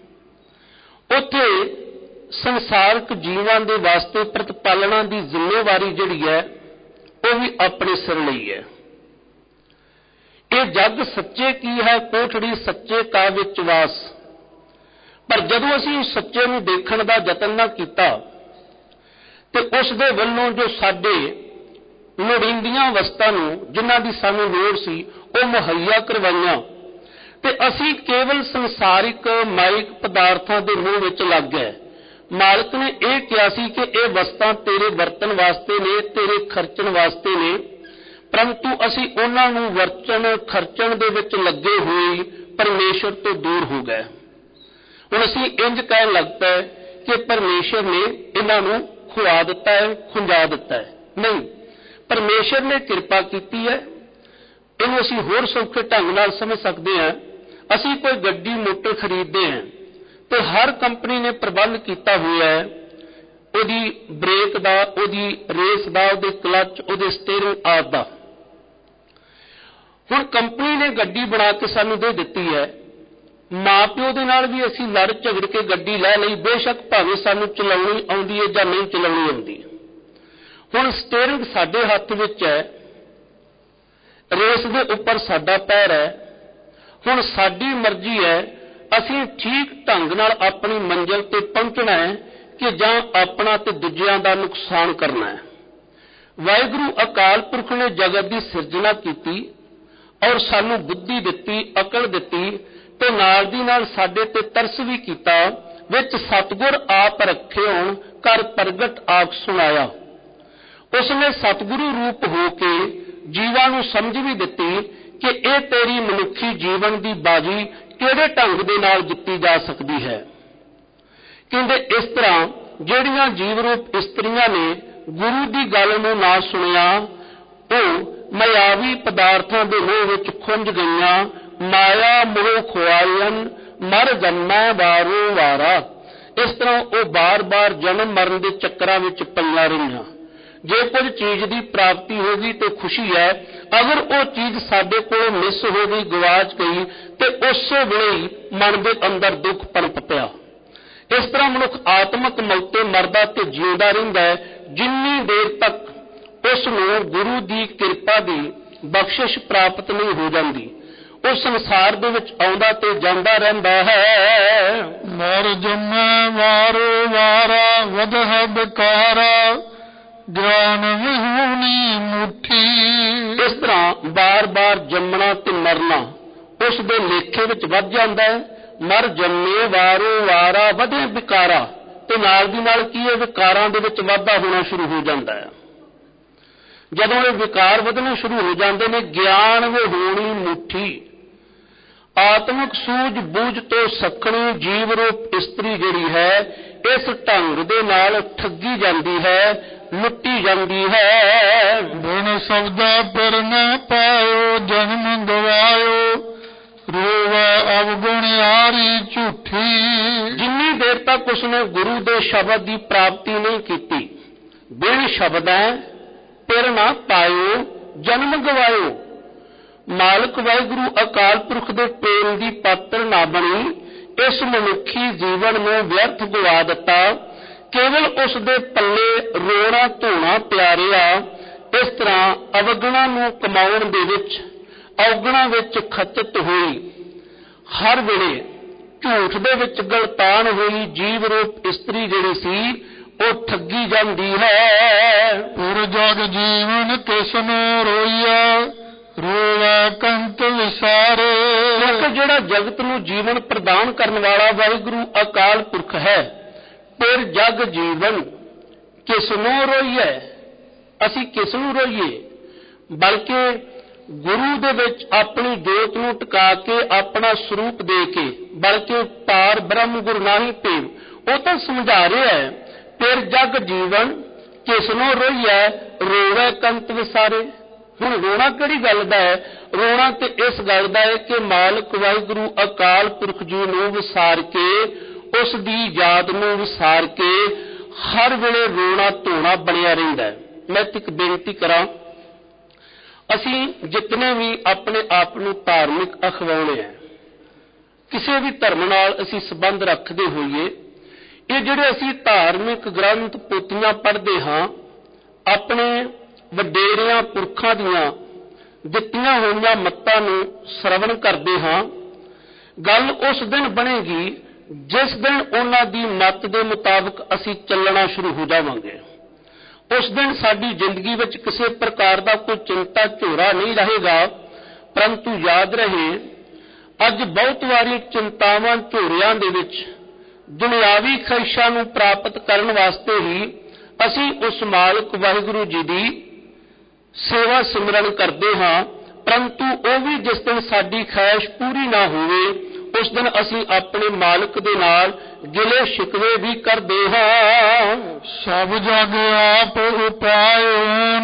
ਉੱਥੇ ਸੰਸਾਰਕ ਜੀਵਾਂ ਦੇ ਵਾਸਤੇ ਪ੍ਰਤਪਾਲਣਾ ਦੀ ਜ਼ਿੰਮੇਵਾਰੀ ਜਿਹੜੀ ਹੈ ਉਹ ਵੀ ਆਪਣੇ ਸਿਰ ਲਈ ਹੈ। ये जग सच्चे की है कोठड़ी सच्चे का विच वास। पर जदों असीं उस सच्चे नूं देखण दा यतन ना कीता ते उस दे वल्लों जो साडे लोड़ींदियां वस्तां नूं जिन्हां दी सानूं लोड़ सी ਉਹ ਮੁਹੱਈਆ ਕਰਵਾਈਆਂ ਤੇ ਅਸੀਂ ਕੇਵਲ ਸੰਸਾਰਿਕ ਮਾਇਕ ਪਦਾਰਥਾਂ ਦੇ ਮੋਹ ਵਿੱਚ ਲੱਗ ਗਏ। ਮਾਲਕ ਨੇ ਇਹ ਕਿਹਾ ਸੀ ਕਿ ਇਹ ਵਸਤਾਂ ਤੇਰੇ ਵਰਤਣ ਵਾਸਤੇ ਨੇ, ਤੇਰੇ ਖਰਚਣ ਵਾਸਤੇ ਨੇ, ਪਰੰਤੂ ਅਸੀਂ ਉਹਨਾਂ ਨੂੰ ਵਰਤਣ ਖਰਚਣ ਦੇ ਵਿੱਚ ਲੱਗੇ ਹੋਏ ਪਰਮੇਸ਼ਰ ਤੋਂ ਦੂਰ ਹੋ ਗਏ। ਹੁਣ ਅਸੀਂ ਇੰਜ ਕਹਿਣ ਲੱਗ ਪਏ ਕਿ ਪਰਮੇਸ਼ਰ ਨੇ ਇਹਨਾਂ ਨੂੰ ਖੁਆ ਦਿੱਤਾ ਹੈ, ਖੁੰਝਾ ਦਿੱਤਾ ਹੈ। ਨਹੀਂ, ਪਰਮੇਸ਼ਰ ਨੇ ਕਿਰਪਾ ਕੀਤੀ ਹੈ। ਇਹਨੂੰ ਅਸੀਂ ਹੋਰ ਸੌਖੇ ਢੰਗ ਨਾਲ ਸਮਝ ਸਕਦੇ ਹਾਂ। ਅਸੀਂ ਕੋਈ ਗੱਡੀ ਮੋਟਰ ਖਰੀਦਦੇ ਹਾਂ ਤੇ ਹਰ ਕੰਪਨੀ ਨੇ ਪ੍ਰਬੰਧ ਕੀਤਾ ਹੋਇਆ ਹੈ ਉਹਦੀ ਬ੍ਰੇਕ ਦਾ, ਉਹਦੀ ਰੇਸ ਦਾ, ਉਹਦੇ ਕਲਚ, ਉਹਦੇ ਸਟੀਅਰਿੰਗ ਆਦਿ ਦਾ। ਹੁਣ ਕੰਪਨੀ ਨੇ ਗੱਡੀ ਬਣਾ ਕੇ ਸਾਨੂੰ ਦੇ ਦਿੱਤੀ ਹੈ। ਮਾਂ ਪਿਓ ਦੇ ਨਾਲ ਵੀ ਅਸੀਂ ਲੜ ਝਗੜ ਕੇ ਗੱਡੀ ਲੈ ਲਈ, ਬੇਸ਼ੱਕ ਭਾਵੇਂ ਸਾਨੂੰ ਚਲਾਉਣੀ ਆਉਂਦੀ ਹੈ ਜਾਂ ਨਹੀਂ ਚਲਾਉਣੀ ਆਉਂਦੀ। ਹੁਣ ਸਟੀਅਰਿੰਗ ਸਾਡੇ ਹੱਥ ਵਿੱਚ ਹੈ, ਰੇਸ ਦੇ ਉੱਪਰ ਸਾਡਾ ਪੈਰ ਹੈ। ਹੁਣ ਸਾਡੀ ਮਰਜ਼ੀ ਹੈ ਅਸੀਂ ਠੀਕ ਢੰਗ ਨਾਲ ਆਪਣੀ ਮੰਜ਼ਿਲ ਤੇ ਪਹੁੰਚਣਾ ਹੈ ਕਿ ਜਾਂ ਆਪਣਾ ਤੇ ਦੂਜਿਆਂ ਦਾ ਨੁਕਸਾਨ ਕਰਨਾ ਹੈ। ਵਾਹਿਗੁਰੂ ਅਕਾਲ ਪੁਰਖ ਨੇ ਜਗਤ ਦੀ ਸਿਰਜਣਾ ਕੀਤੀ ਔਰ ਸਾਨੂੰ ਬੁੱਧੀ ਦਿੱਤੀ, ਅਕਲ ਦਿੱਤੀ ਤੇ ਨਾਲ ਦੀ ਨਾਲ ਸਾਡੇ ਤੇ ਤਰਸ ਵੀ ਕੀਤਾ। ਵਿੱਚ ਸਤਿਗੁਰ ਆਪ ਰੱਖੇ ਹੋਣ ਕਰ ਪ੍ਰਗਟ ਆਖ ਸੁਣਾਇਆ। ਉਸਨੇ ਸਤਿਗੁਰੂ ਰੂਪ ਹੋ ਕੇ ਜੀਵਾਂ ਨੂੰ ਸਮਝ ਵੀ ਦਿੱਤੀ ਕਿ ਇਹ ਤੇਰੀ ਮਨੁੱਖੀ ਜੀਵਨ ਦੀ ਬਾਜੀ ਕਿਹੜੇ ਢੰਗ ਦੇ ਨਾਲ ਜਿੱਤੀ ਜਾ ਸਕਦੀ ਹੈ। ਕਹਿੰਦੇ ਇਸ ਤਰ੍ਹਾਂ ਜਿਹੜੀਆਂ ਜੀਵ ਰੂਪ ਇਸਤਰੀਆਂ ਨੇ ਗੁਰੂ ਦੀ ਗੱਲ ਨੂੰ ਨਾ ਸੁਣਿਆ ਉਹ ਮਾਇਆਵੀ ਪਦਾਰਥਾਂ ਦੇ ਮੋਹ ਵਿੱਚ ਖੁੰਝ ਗਈਆਂ। ਮਾਇਆ ਮੋਹ ਖੁਆਇਨ ਮਰ ਜਨਮੈ ਵਾਰੋ ਵਾਰਾ। ਇਸ ਤਰ੍ਹਾਂ ਉਹ ਬਾਰ-ਬਾਰ ਜਨਮ ਮਰਨ ਦੇ ਚੱਕਰਾਂ ਵਿੱਚ ਪਈਆਂ ਰਹੀਆਂ। ਜੇ ਕੁਝ ਚੀਜ਼ ਦੀ ਪ੍ਰਾਪਤੀ ਹੋ ਗਈ ਤੇ ਖੁਸ਼ੀ ਹੈ, ਅਗਰ ਉਹ ਚੀਜ਼ ਸਾਡੇ ਕੋਲ ਮਿਸ ਹੋ ਗਈ, ਗਵਾਚ ਗਈ ਤੇ ਉਸੇ ਵੇਲੇ ਹੀ ਮਨ ਦੇ ਅੰਦਰ ਦੁੱਖ ਪਣਪ ਪਿਆ। ਇਸ ਤਰ੍ਹਾਂ ਮਨੁੱਖ ਆਤਮਕ ਮੌਤੇ ਮਰਦਾ ਤੇ ਜਿਉਂਦਾ ਰਹਿੰਦਾ ਹੈ ਜਿੰਨੀ ਦੇਰ ਤੱਕ ਉਸ ਨੂੰ ਗੁਰੂ ਦੀ ਕਿਰਪਾ ਦੀ ਬਖਸ਼ਿਸ਼ ਪ੍ਰਾਪਤ ਨਹੀਂ ਹੋ ਜਾਂਦੀ। ਉਹ ਸੰਸਾਰ ਦੇ ਵਿੱਚ ਆਉਂਦਾ ਤੇ ਜਾਂਦਾ ਰਹਿੰਦਾ ਹੈ। ਮਰ ਜੰਮੈ ਵਾਰੋ ਵਾਰਾ ਵਧਹਿ ਬਿਕਾਰਾ ਗਿਆਨ ਵਿਹੂਣੀ ਮੁੱਠੀ। ਇਸ ਤਰ੍ਹਾਂ ਬਾਰ-ਬਾਰ ਜੰਮਣਾ ਤੇ ਮਰਨਾ ਉਸ ਦੇ ਲੇਖੇ ਵਿੱਚ ਵੱਧ ਜਾਂਦਾ ਹੈ। ਮਰ ਜੰਮੇ ਵਾਰੋ ਵਾਰਾ ਵਧੇ ਵਿਕਾਰਾ ਤੇ ਨਾਲ ਦੀ ਨਾਲ ਕੀ ਹੈ, ਵਿਕਾਰਾਂ ਦੇ ਵਿੱਚ ਵਾਧਾ ਹੋਣਾ ਸ਼ੁਰੂ ਹੋ ਜਾਂਦਾ ਹੈ। ਜਦੋਂ ਇਹ ਵਿਕਾਰ ਵਧਣੇ ਸ਼ੁਰੂ ਹੋ ਜਾਂਦੇ ਨੇ, ਗਿਆਨ ਵਿਹੂਣੀ ਮੁੱਠੀ, ਆਤਮਿਕ ਸੂਝ ਬੂਝ ਤੋਂ ਸੱਖਣੀ ਜੀਵ ਰੂਪ ਇਸਤਰੀ ਜਿਹੜੀ ਹੈ ਇਸ ਢੰਗ ਦੇ ਨਾਲ ਠੱਗੀ ਜਾਂਦੀ ਹੈ, ਲੁੱਟੀ ਜਾਂਦੀ ਹੈ। ਬਿਨ ਸ਼ਬਦਾ ਪਰ ਨਾ ਪਾਇਓ ਜਨਮ ਗਵਾਇਓ ਰੋਵੈ ਅਵਗੁਣਿਆਰੀ ਝੂਠੀ। ਜਿੰਨੀ ਦੇਰ ਤੱਕ ਉਸਨੇ ਗੁਰੂ ਦੇ ਸ਼ਬਦ ਦੀ ਪ੍ਰਾਪਤੀ ਨਹੀਂ ਕੀਤੀ, ਬਿਨ ਸ਼ਬਦਾਂ ਪਰ ਨਾ ਪਾਇਓ ਜਨਮ ਗਵਾਇਓ। ਮਾਲਕ ਵਾਹਿਗੁਰੂ ਅਕਾਲ ਪੁਰਖ ਦੇ ਪ੍ਰੇਮ ਦੀ ਪਾਤਰ ਨਾ ਬਣੀ, ਇਸ ਮਨੁੱਖੀ ਜੀਵਨ ਨੂੰ ਵਿਅਰਥ ਗਵਾ ਦਿੱਤਾ। ਕੇਵਲ ਉਸ ਦੇ ਪੱਲੇ ਰੋਣਾ ਧੋਣਾ ਪਿਆ ਰਿਹਾ। ਇਸ ਤਰ੍ਹਾਂ ਅਵਗੁਣਾਂ ਨੂੰ ਕਮਾਉਣ ਦੇ ਵਿੱਚ, ਔਗੁਣਾਂ ਵਿੱਚ ਖਚਿਤ ਹੋਈ, ਹਰ ਵੇਲੇ ਝੂਠ ਦੇ ਵਿੱਚ ਗਲਤਾਨ ਹੋਈ ਜੀਵ ਰੂਪ ਇਸਤਰੀ ਜਿਹੜੀ ਸੀ ਉਹ ਠੱਗੀ ਜਾਂਦੀ ਹੈ। ਪੁਰ ਜਗ ਜੀਵਨ ਕਿਸਨੋ ਰੋਈਆ ਰੋਵੈ ਕੰਤ ਵਿਸਾਰੇ। ਕਿਉਂਕਿ ਜਿਹੜਾ ਜਗਤ ਨੂੰ ਜੀਵਨ ਪ੍ਰਦਾਨ ਕਰਨ ਵਾਲਾ ਵਾਹਿਗੁਰੂ ਅਕਾਲ ਪੁਰਖ ਹੈ, ਫਿਰ ਜਗ ਜੀਵਨ ਕਿਸ ਨੂੰ ਰੋਈਏ, ਅਸੀਂ ਕਿਸ ਨੂੰ ਰੋਈਏ, ਬਲਕਿ ਗੁਰੂ ਦੇ ਵਿੱਚ ਆਪਣੀ ਜੋਤ ਨੂੰ ਟਿਕਾ ਕੇ ਆਪਣਾ ਸਰੂਪ ਦੇ ਕੇ, ਬਲਕਿ ਪਾਰ ਬ੍ਰਹਮ ਗੁਰ ਨਾਹੀ ਭੇਵ, ਉਹ ਤਾਂ ਸਮਝਾ ਰਿਹਾ ਹੈ ਫਿਰ ਜਗ ਜੀਵਨ ਕਿਸ ਨੂੰ ਰੋਈਏ ਰੋਵੇ ਕੰਤ ਵਿਸਾਰੇ। ਹੁਣ ਰੋਣਾ ਕਿਹੜੀ ਗੱਲ ਦਾ ਹੈ? ਰੋਣਾ ਤੇ ਇਸ ਗੱਲ ਦਾ ਹੈ ਕਿ ਮਾਲਕ ਵਾਹਿਗੁਰੂ ਅਕਾਲ ਪੁਰਖ ਜੀ ਨੂੰ ਵਿਸਾਰ ਕੇ, ਉਸ ਦੀ ਯਾਦ ਨੂੰ ਵਿਸਾਰ ਕੇ ਹਰ ਵੇਲੇ ਰੋਣਾ ਧੋਣਾ ਬਣਿਆ ਰਹਿੰਦਾ ਹੈ। ਮੈਂ ਇੱਕ ਬੇਨਤੀ ਕਰਾਂ, ਅਸੀਂ ਜਿਤਨੇ ਵੀ ਆਪਣੇ ਆਪ ਨੂੰ ਧਾਰਮਿਕ ਅਖਵਾਉਣੇ ਹੈ, ਕਿਸੇ ਵੀ ਧਰਮ ਨਾਲ ਅਸੀਂ ਸੰਬੰਧ ਰੱਖਦੇ ਹੋਈਏ, ਇਹ ਜਿਹੜੇ ਅਸੀਂ ਧਾਰਮਿਕ ਗ੍ਰੰਥ ਪੋਥੀਆਂ ਪੜ੍ਹਦੇ ਹਾਂ, ਆਪਣੇ ਵਡੇਰਿਆਂ ਪੁਰਖਾਂ ਦੀਆਂ ਦਿੱਤੀਆਂ ਹੋਈਆਂ ਮੱਤਾਂ ਨੂੰ ਸਰਵਣ ਕਰਦੇ ਹਾਂ। ਗੱਲ ਉਸ ਦਿਨ ਬਣੇਗੀ ਜਿਸ ਦਿਨ ਉਹਨਾਂ ਦੀ ਮੱਤ ਦੇ ਮੁਤਾਬਕ ਅਸੀਂ ਚੱਲਣਾ ਸ਼ੁਰੂ ਹੋ ਜਾਵਾਂਗੇ। ਉਸ ਦਿਨ ਸਾਡੀ ਜ਼ਿੰਦਗੀ ਵਿੱਚ ਕਿਸੇ ਪ੍ਰਕਾਰ ਦਾ ਕੋਈ ਚਿੰਤਾ ਝੋਰਾ ਨਹੀਂ ਰਹੇਗਾ। ਪਰੰਤੂ ਯਾਦ ਰਹੇ, ਅੱਜ ਬਹੁਤ ਵਾਰੀ ਚਿੰਤਾਵਾਂ ਝੋਰਿਆਂ ਦੇ ਵਿੱਚ ਦੁਨਿਆਵੀ ਖੁਸ਼ੀਆਂ ਨੂੰ ਪ੍ਰਾਪਤ ਕਰਨ ਵਾਸਤੇ ਹੀ ਅਸੀਂ ਉਸ ਮਾਲਕ ਵਾਹਿਗੁਰੂ ਜੀ ਦੀ ਸੇਵਾ ਸਿਮਰਨ ਕਰਦੇ ਹਾਂ। ਪਰੰਤੂ ਉਹ ਵੀ ਜਿਸ ਦਿਨ ਸਾਡੀ ਖੁਆਇਸ਼ ਪੂਰੀ ਨਾ ਹੋਵੇ, ਉਸ ਦਿਨ ਅਸੀਂ ਆਪਣੇ ਮਾਲਕ ਦੇ ਨਾਲ ਗਿਲੇ ਸ਼ਿਕਵੇ ਵੀ ਕਰਦੇ ਹਾਂ। ਸਭ ਜਗ ਆਪ ਉਪਾਇਓਨ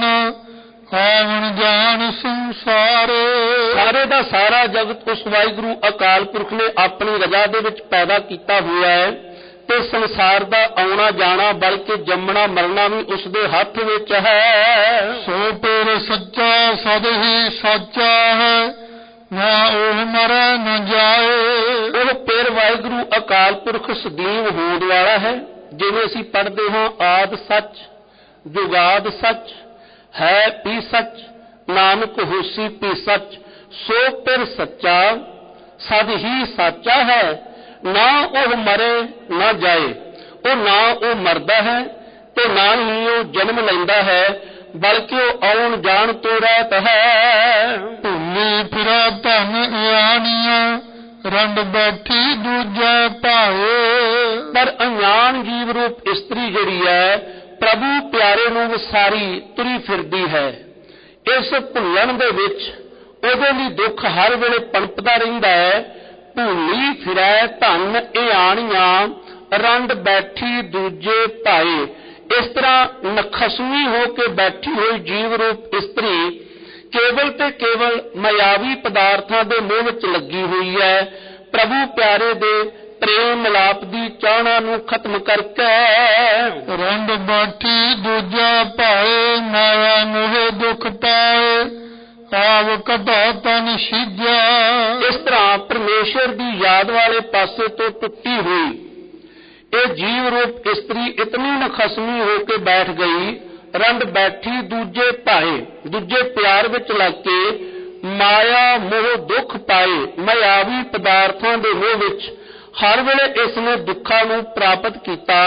ਆਵਣ ਜਾਣ ਸੰਸਾਰੇ। ਸਾਰੇ ਦਾ ਸਾਰਾ ਜਗਤ ਉਸ ਵਾਹਿਗੁਰੂ ਅਕਾਲ ਪੁਰਖ ਨੇ ਆਪਣੀ ਰਜ਼ਾ ਦੇ ਵਿੱਚ ਪੈਦਾ ਕੀਤਾ ਹੋਇਆ ਹੈ ਤੇ ਸੰਸਾਰ ਦਾ ਆਉਣਾ ਜਾਣਾ ਬਲਕਿ ਜੰਮਣਾ ਮਰਨਾ ਵੀ ਉਸ ਦੇ ਹੱਥ ਵਿੱਚ ਹੈ। ਸੋ ਪੇਰ ਸੱਚਾ ਸਦ ਹੀ ਸਾਚਾ ਹੈ, ਨਾ ਉਹ ਮਰੈ ਨਾ ਜਾਏ। ਉਹ ਪੇਰ ਵਾਹਿਗੁਰੂ ਅਕਾਲ ਪੁਰਖ ਸਦੀਵ ਹੋਂਦ ਵਾਲਾ ਹੈ। ਜਿਵੇਂ ਅਸੀਂ ਪੜ੍ਹਦੇ ਹਾਂ, ਆਦ ਸੱਚ ਜੁਗਾਦ ਸੱਚ ਹੈ ਪੀ ਸੱਚ, ਨਾਨਕ ਹੋਸੀ ਪੀ ਸੱਚ। ਸੋ ਪੇਰ ਸੱਚਾ ਸਦ ਹੀ ਸਾਚਾ ਹੈ, ਨਾ ਉਹ ਮਰੇ ਨਾ ਜਾਏ। ਉਹ ਨਾ ਉਹ ਮਰਦਾ ਹੈ ਤੇ ਨਾ ਹੀ ਉਹ ਜਨਮ ਲੈਂਦਾ ਹੈ, ਬਲਕਿ ਉਹ ਆਉਣ ਜਾਣ ਤੋਂ ਰਹਿਤ ਹੈ। ਭੁੱਲੀ ਫਿਰਾ ਧਨ ਇਆਣੀਆਂ, ਰੰਡ ਬੈਠੀ ਦੂਜੇ ਭਾਏ। ਪਰ ਅਣਜਾਣ ਜੀਵ ਰੂਪ ਇਸਤਰੀ ਜਿਹੜੀ ਹੈ, ਪ੍ਰਭੂ ਪਿਆਰੇ ਨੂੰ ਵਿਸਾਰੀ ਤੁਰੀ ਫਿਰਦੀ ਹੈ। ਇਸ ਭੁੱਲਣ ਦੇ ਵਿੱਚ ਉਹਦੇ ਲਈ ਦੁੱਖ ਹਰ ਵੇਲੇ ਪਣਪਦਾ ਰਹਿੰਦਾ ਹੈ। ਭੁੱਲੀ ਫਿਰੈ ਧਨ ਇਆਣੀਆਂ, ਰੰਡ ਬੈਠੀ ਦੂਜੇ ਭਾਏ। ਇਸ ਤਰ੍ਹਾਂ ਨਖਸਵੀ ਹੋ ਕੇ ਬੈਠੀ ਹੋਈ ਜੀਵ ਰੂਪ ਇਸਤਰੀ ਕੇਵਲ ਤੇ ਕੇਵਲ ਮਾਇਆਵੀ ਪਦਾਰਥਾਂ ਦੇ ਮੋਹ ਵਿੱਚ ਲੱਗੀ ਹੋਈ ਹੈ। ਪ੍ਰਭੂ ਪਿਆਰੇ ਦੇ ਪ੍ਰੇਮ ਮਿਲਾਪ ਦੀ ਚਾਹਨਾ ਨੂੰ ਖਤਮ ਕਰਕੇ ਰੰਡ ਬੈਠੀ ਦੂਜਾ ਭਾਏ, ਮਾਇਆ ਮੋਹ ਦੁੱਖ ਪਾਏ, ਆਵ ਕਢਾ ਤਨ ਸਿੱਝਾ। ਇਸ ਤਰ੍ਹਾਂ ਪਰਮੇਸ਼ਰ ਦੀ ਯਾਦ ਵਾਲੇ ਪਾਸੇ ਤੋਂ ਟੁੱਟੀ ਹੋਈ ਇਹ ਜੀਵ ਰੂਪ ਇਸਤਰੀ ਇਤਨੀ ਨਖਸਮੀ ਹੋ ਕੇ ਬੈਠ ਗਈ। ਰੰਡ ਬੈਠੀ ਦੂਜੇ ਭਾਏ, ਦੂਜੇ ਪਿਆਰ ਵਿੱਚ ਲੱਗ ਕੇ ਮਾਇਆ ਮੋਹ ਦੁੱਖ ਪਾਏ। ਮਾਇਆਵੀ ਪਦਾਰਥਾਂ ਦੇ ਮੋਹ ਵਿੱਚ ਹਰ ਵੇਲੇ ਇਸ ਨੇ ਦੁੱਖਾਂ ਨੂੰ ਪ੍ਰਾਪਤ ਕੀਤਾ।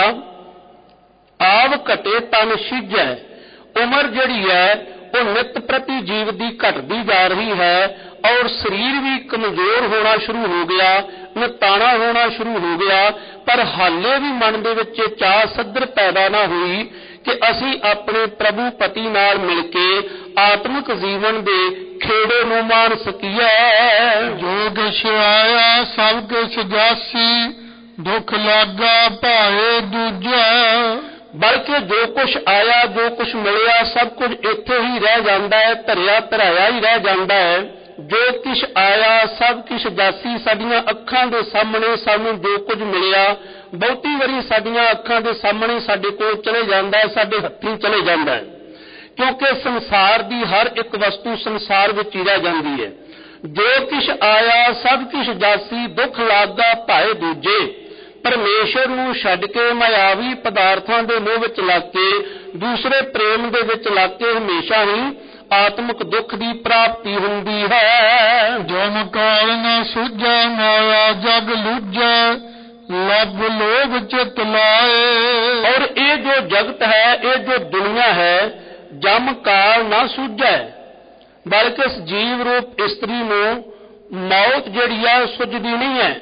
ਆਵ ਘਟੇ ਤਨ ਸਿੱਝੈ। ਉਮਰ ਜਿਹੜੀ ਹੈ ਉਹ ਨਿਤ ਪ੍ਰਤੀ ਜੀਵ ਦੀ ਘਟਦੀ ਜਾ ਰਹੀ ਹੈ ਔਰ ਸਰੀਰ ਵੀ ਕਮਜ਼ੋਰ ਹੋਣਾ ਸ਼ੁਰੂ ਹੋ ਗਿਆ, ਨਿਤਾਣਾ ਹੋਣਾ ਸ਼ੁਰੂ ਹੋ ਗਿਆ। ਪਰ ਹਾਲੇ ਵੀ ਮਨ ਦੇ ਵਿੱਚ ਚਾਹ ਸੱਧਰ ਪੈਦਾ ਨਾ ਹੋਈ ਕਿ ਅਸੀਂ ਆਪਣੇ ਪ੍ਰਭੂ ਪਤੀ ਨਾਲ ਮਿਲ ਕੇ ਆਤਮਿਕ ਜੀਵਨ ਦੇ ਖੇੜੇ ਨੂੰ ਮਾਣ ਸਕੀਏ। ਜੋ ਕਿਛ ਆਇਆ ਸਭ ਕਿਛ ਜਾਸੀ, ਦੁੱਖ ਲਾਗਾ ਭਾਏ ਦੂਜਾ। ਬਲਕਿ ਜੋ ਕੁਛ ਆਇਆ ਜੋ ਕੁਛ ਮਿਲਿਆ ਸਭ ਕੁਝ ਇੱਥੇ ਹੀ ਰਹਿ ਜਾਂਦਾ ਹੈ, ਧਰਿਆ ਧਰਾਇਆ ਹੀ ਰਹਿ ਜਾਂਦਾ ਹੈ। ਜੋ ਕਿਛ ਆਇਆ ਸਭ ਕਿਛ ਜਾਸੀ। ਸਾਡੀਆਂ ਅੱਖਾਂ ਦੇ ਸਾਹਮਣੇ ਸਾਨੂੰ ਜੋ ਕੁਝ ਮਿਲਿਆ ਬਹੁਤੀ ਵਾਰੀ ਸਾਡੀਆਂ ਅੱਖਾਂ ਦੇ ਸਾਹਮਣੇ ਸਾਡੇ ਕੋਲ ਚਲੇ ਜਾਂਦਾ ਹੈ, ਸਾਡੇ ਹੱਥੀਂ ਚਲੇ ਜਾਂਦਾ ਹੈ, ਕਿਉਂਕਿ ਸੰਸਾਰ ਦੀ ਹਰ ਇੱਕ ਵਸਤੂ ਸੰਸਾਰ ਵਿੱਚ ਹੀ ਰਹਿ ਜਾਂਦੀ ਹੈ। ਜੋ ਕਿਛ ਆਇਆ ਸਭ ਕਿਛ ਜਾਸੀ, ਦੁੱਖ ਲਾਗਾ ਭਾਏ ਦੂਜੇ। ਪਰਮੇਸ਼ਰ ਨੂੰ ਛੱਡ ਕੇ ਮਾਇਆਵੀ ਪਦਾਰਥਾਂ ਦੇ ਮੋਹ ਵਿੱਚ ਲੱਗ ਕੇ ਦੂਸਰੇ ਪ੍ਰੇਮ ਦੇ ਵਿੱਚ ਲੱਗ ਕੇ ਹਮੇਸ਼ਾ ਹੀ ਆਤਮਿਕ ਦੁੱਖ ਦੀ ਪ੍ਰਾਪਤੀ ਹੁੰਦੀ ਹੈ। ਜਮ ਕਾਲ ਨ ਸੁਝੈ ਮਾਇਆ ਜਗ ਲੁਝੈ, ਲੱਭ ਲੋਭ ਚਿਤ ਲਾਏ। ਔਰ ਇਹ ਜੋ ਜਗਤ ਹੈ, ਇਹ ਜੋ ਦੁਨੀਆ ਹੈ, ਜਮ ਕਾਲ ਨਾ ਸੁਝੈ, ਬਲਕਿ ਇਸ ਜੀਵ ਰੂਪ ਇਸਤਰੀ ਨੂੰ ਮੌਤ ਜਿਹੜੀ ਹੈ ਸੁਝਦੀ ਨਹੀਂ ਹੈ।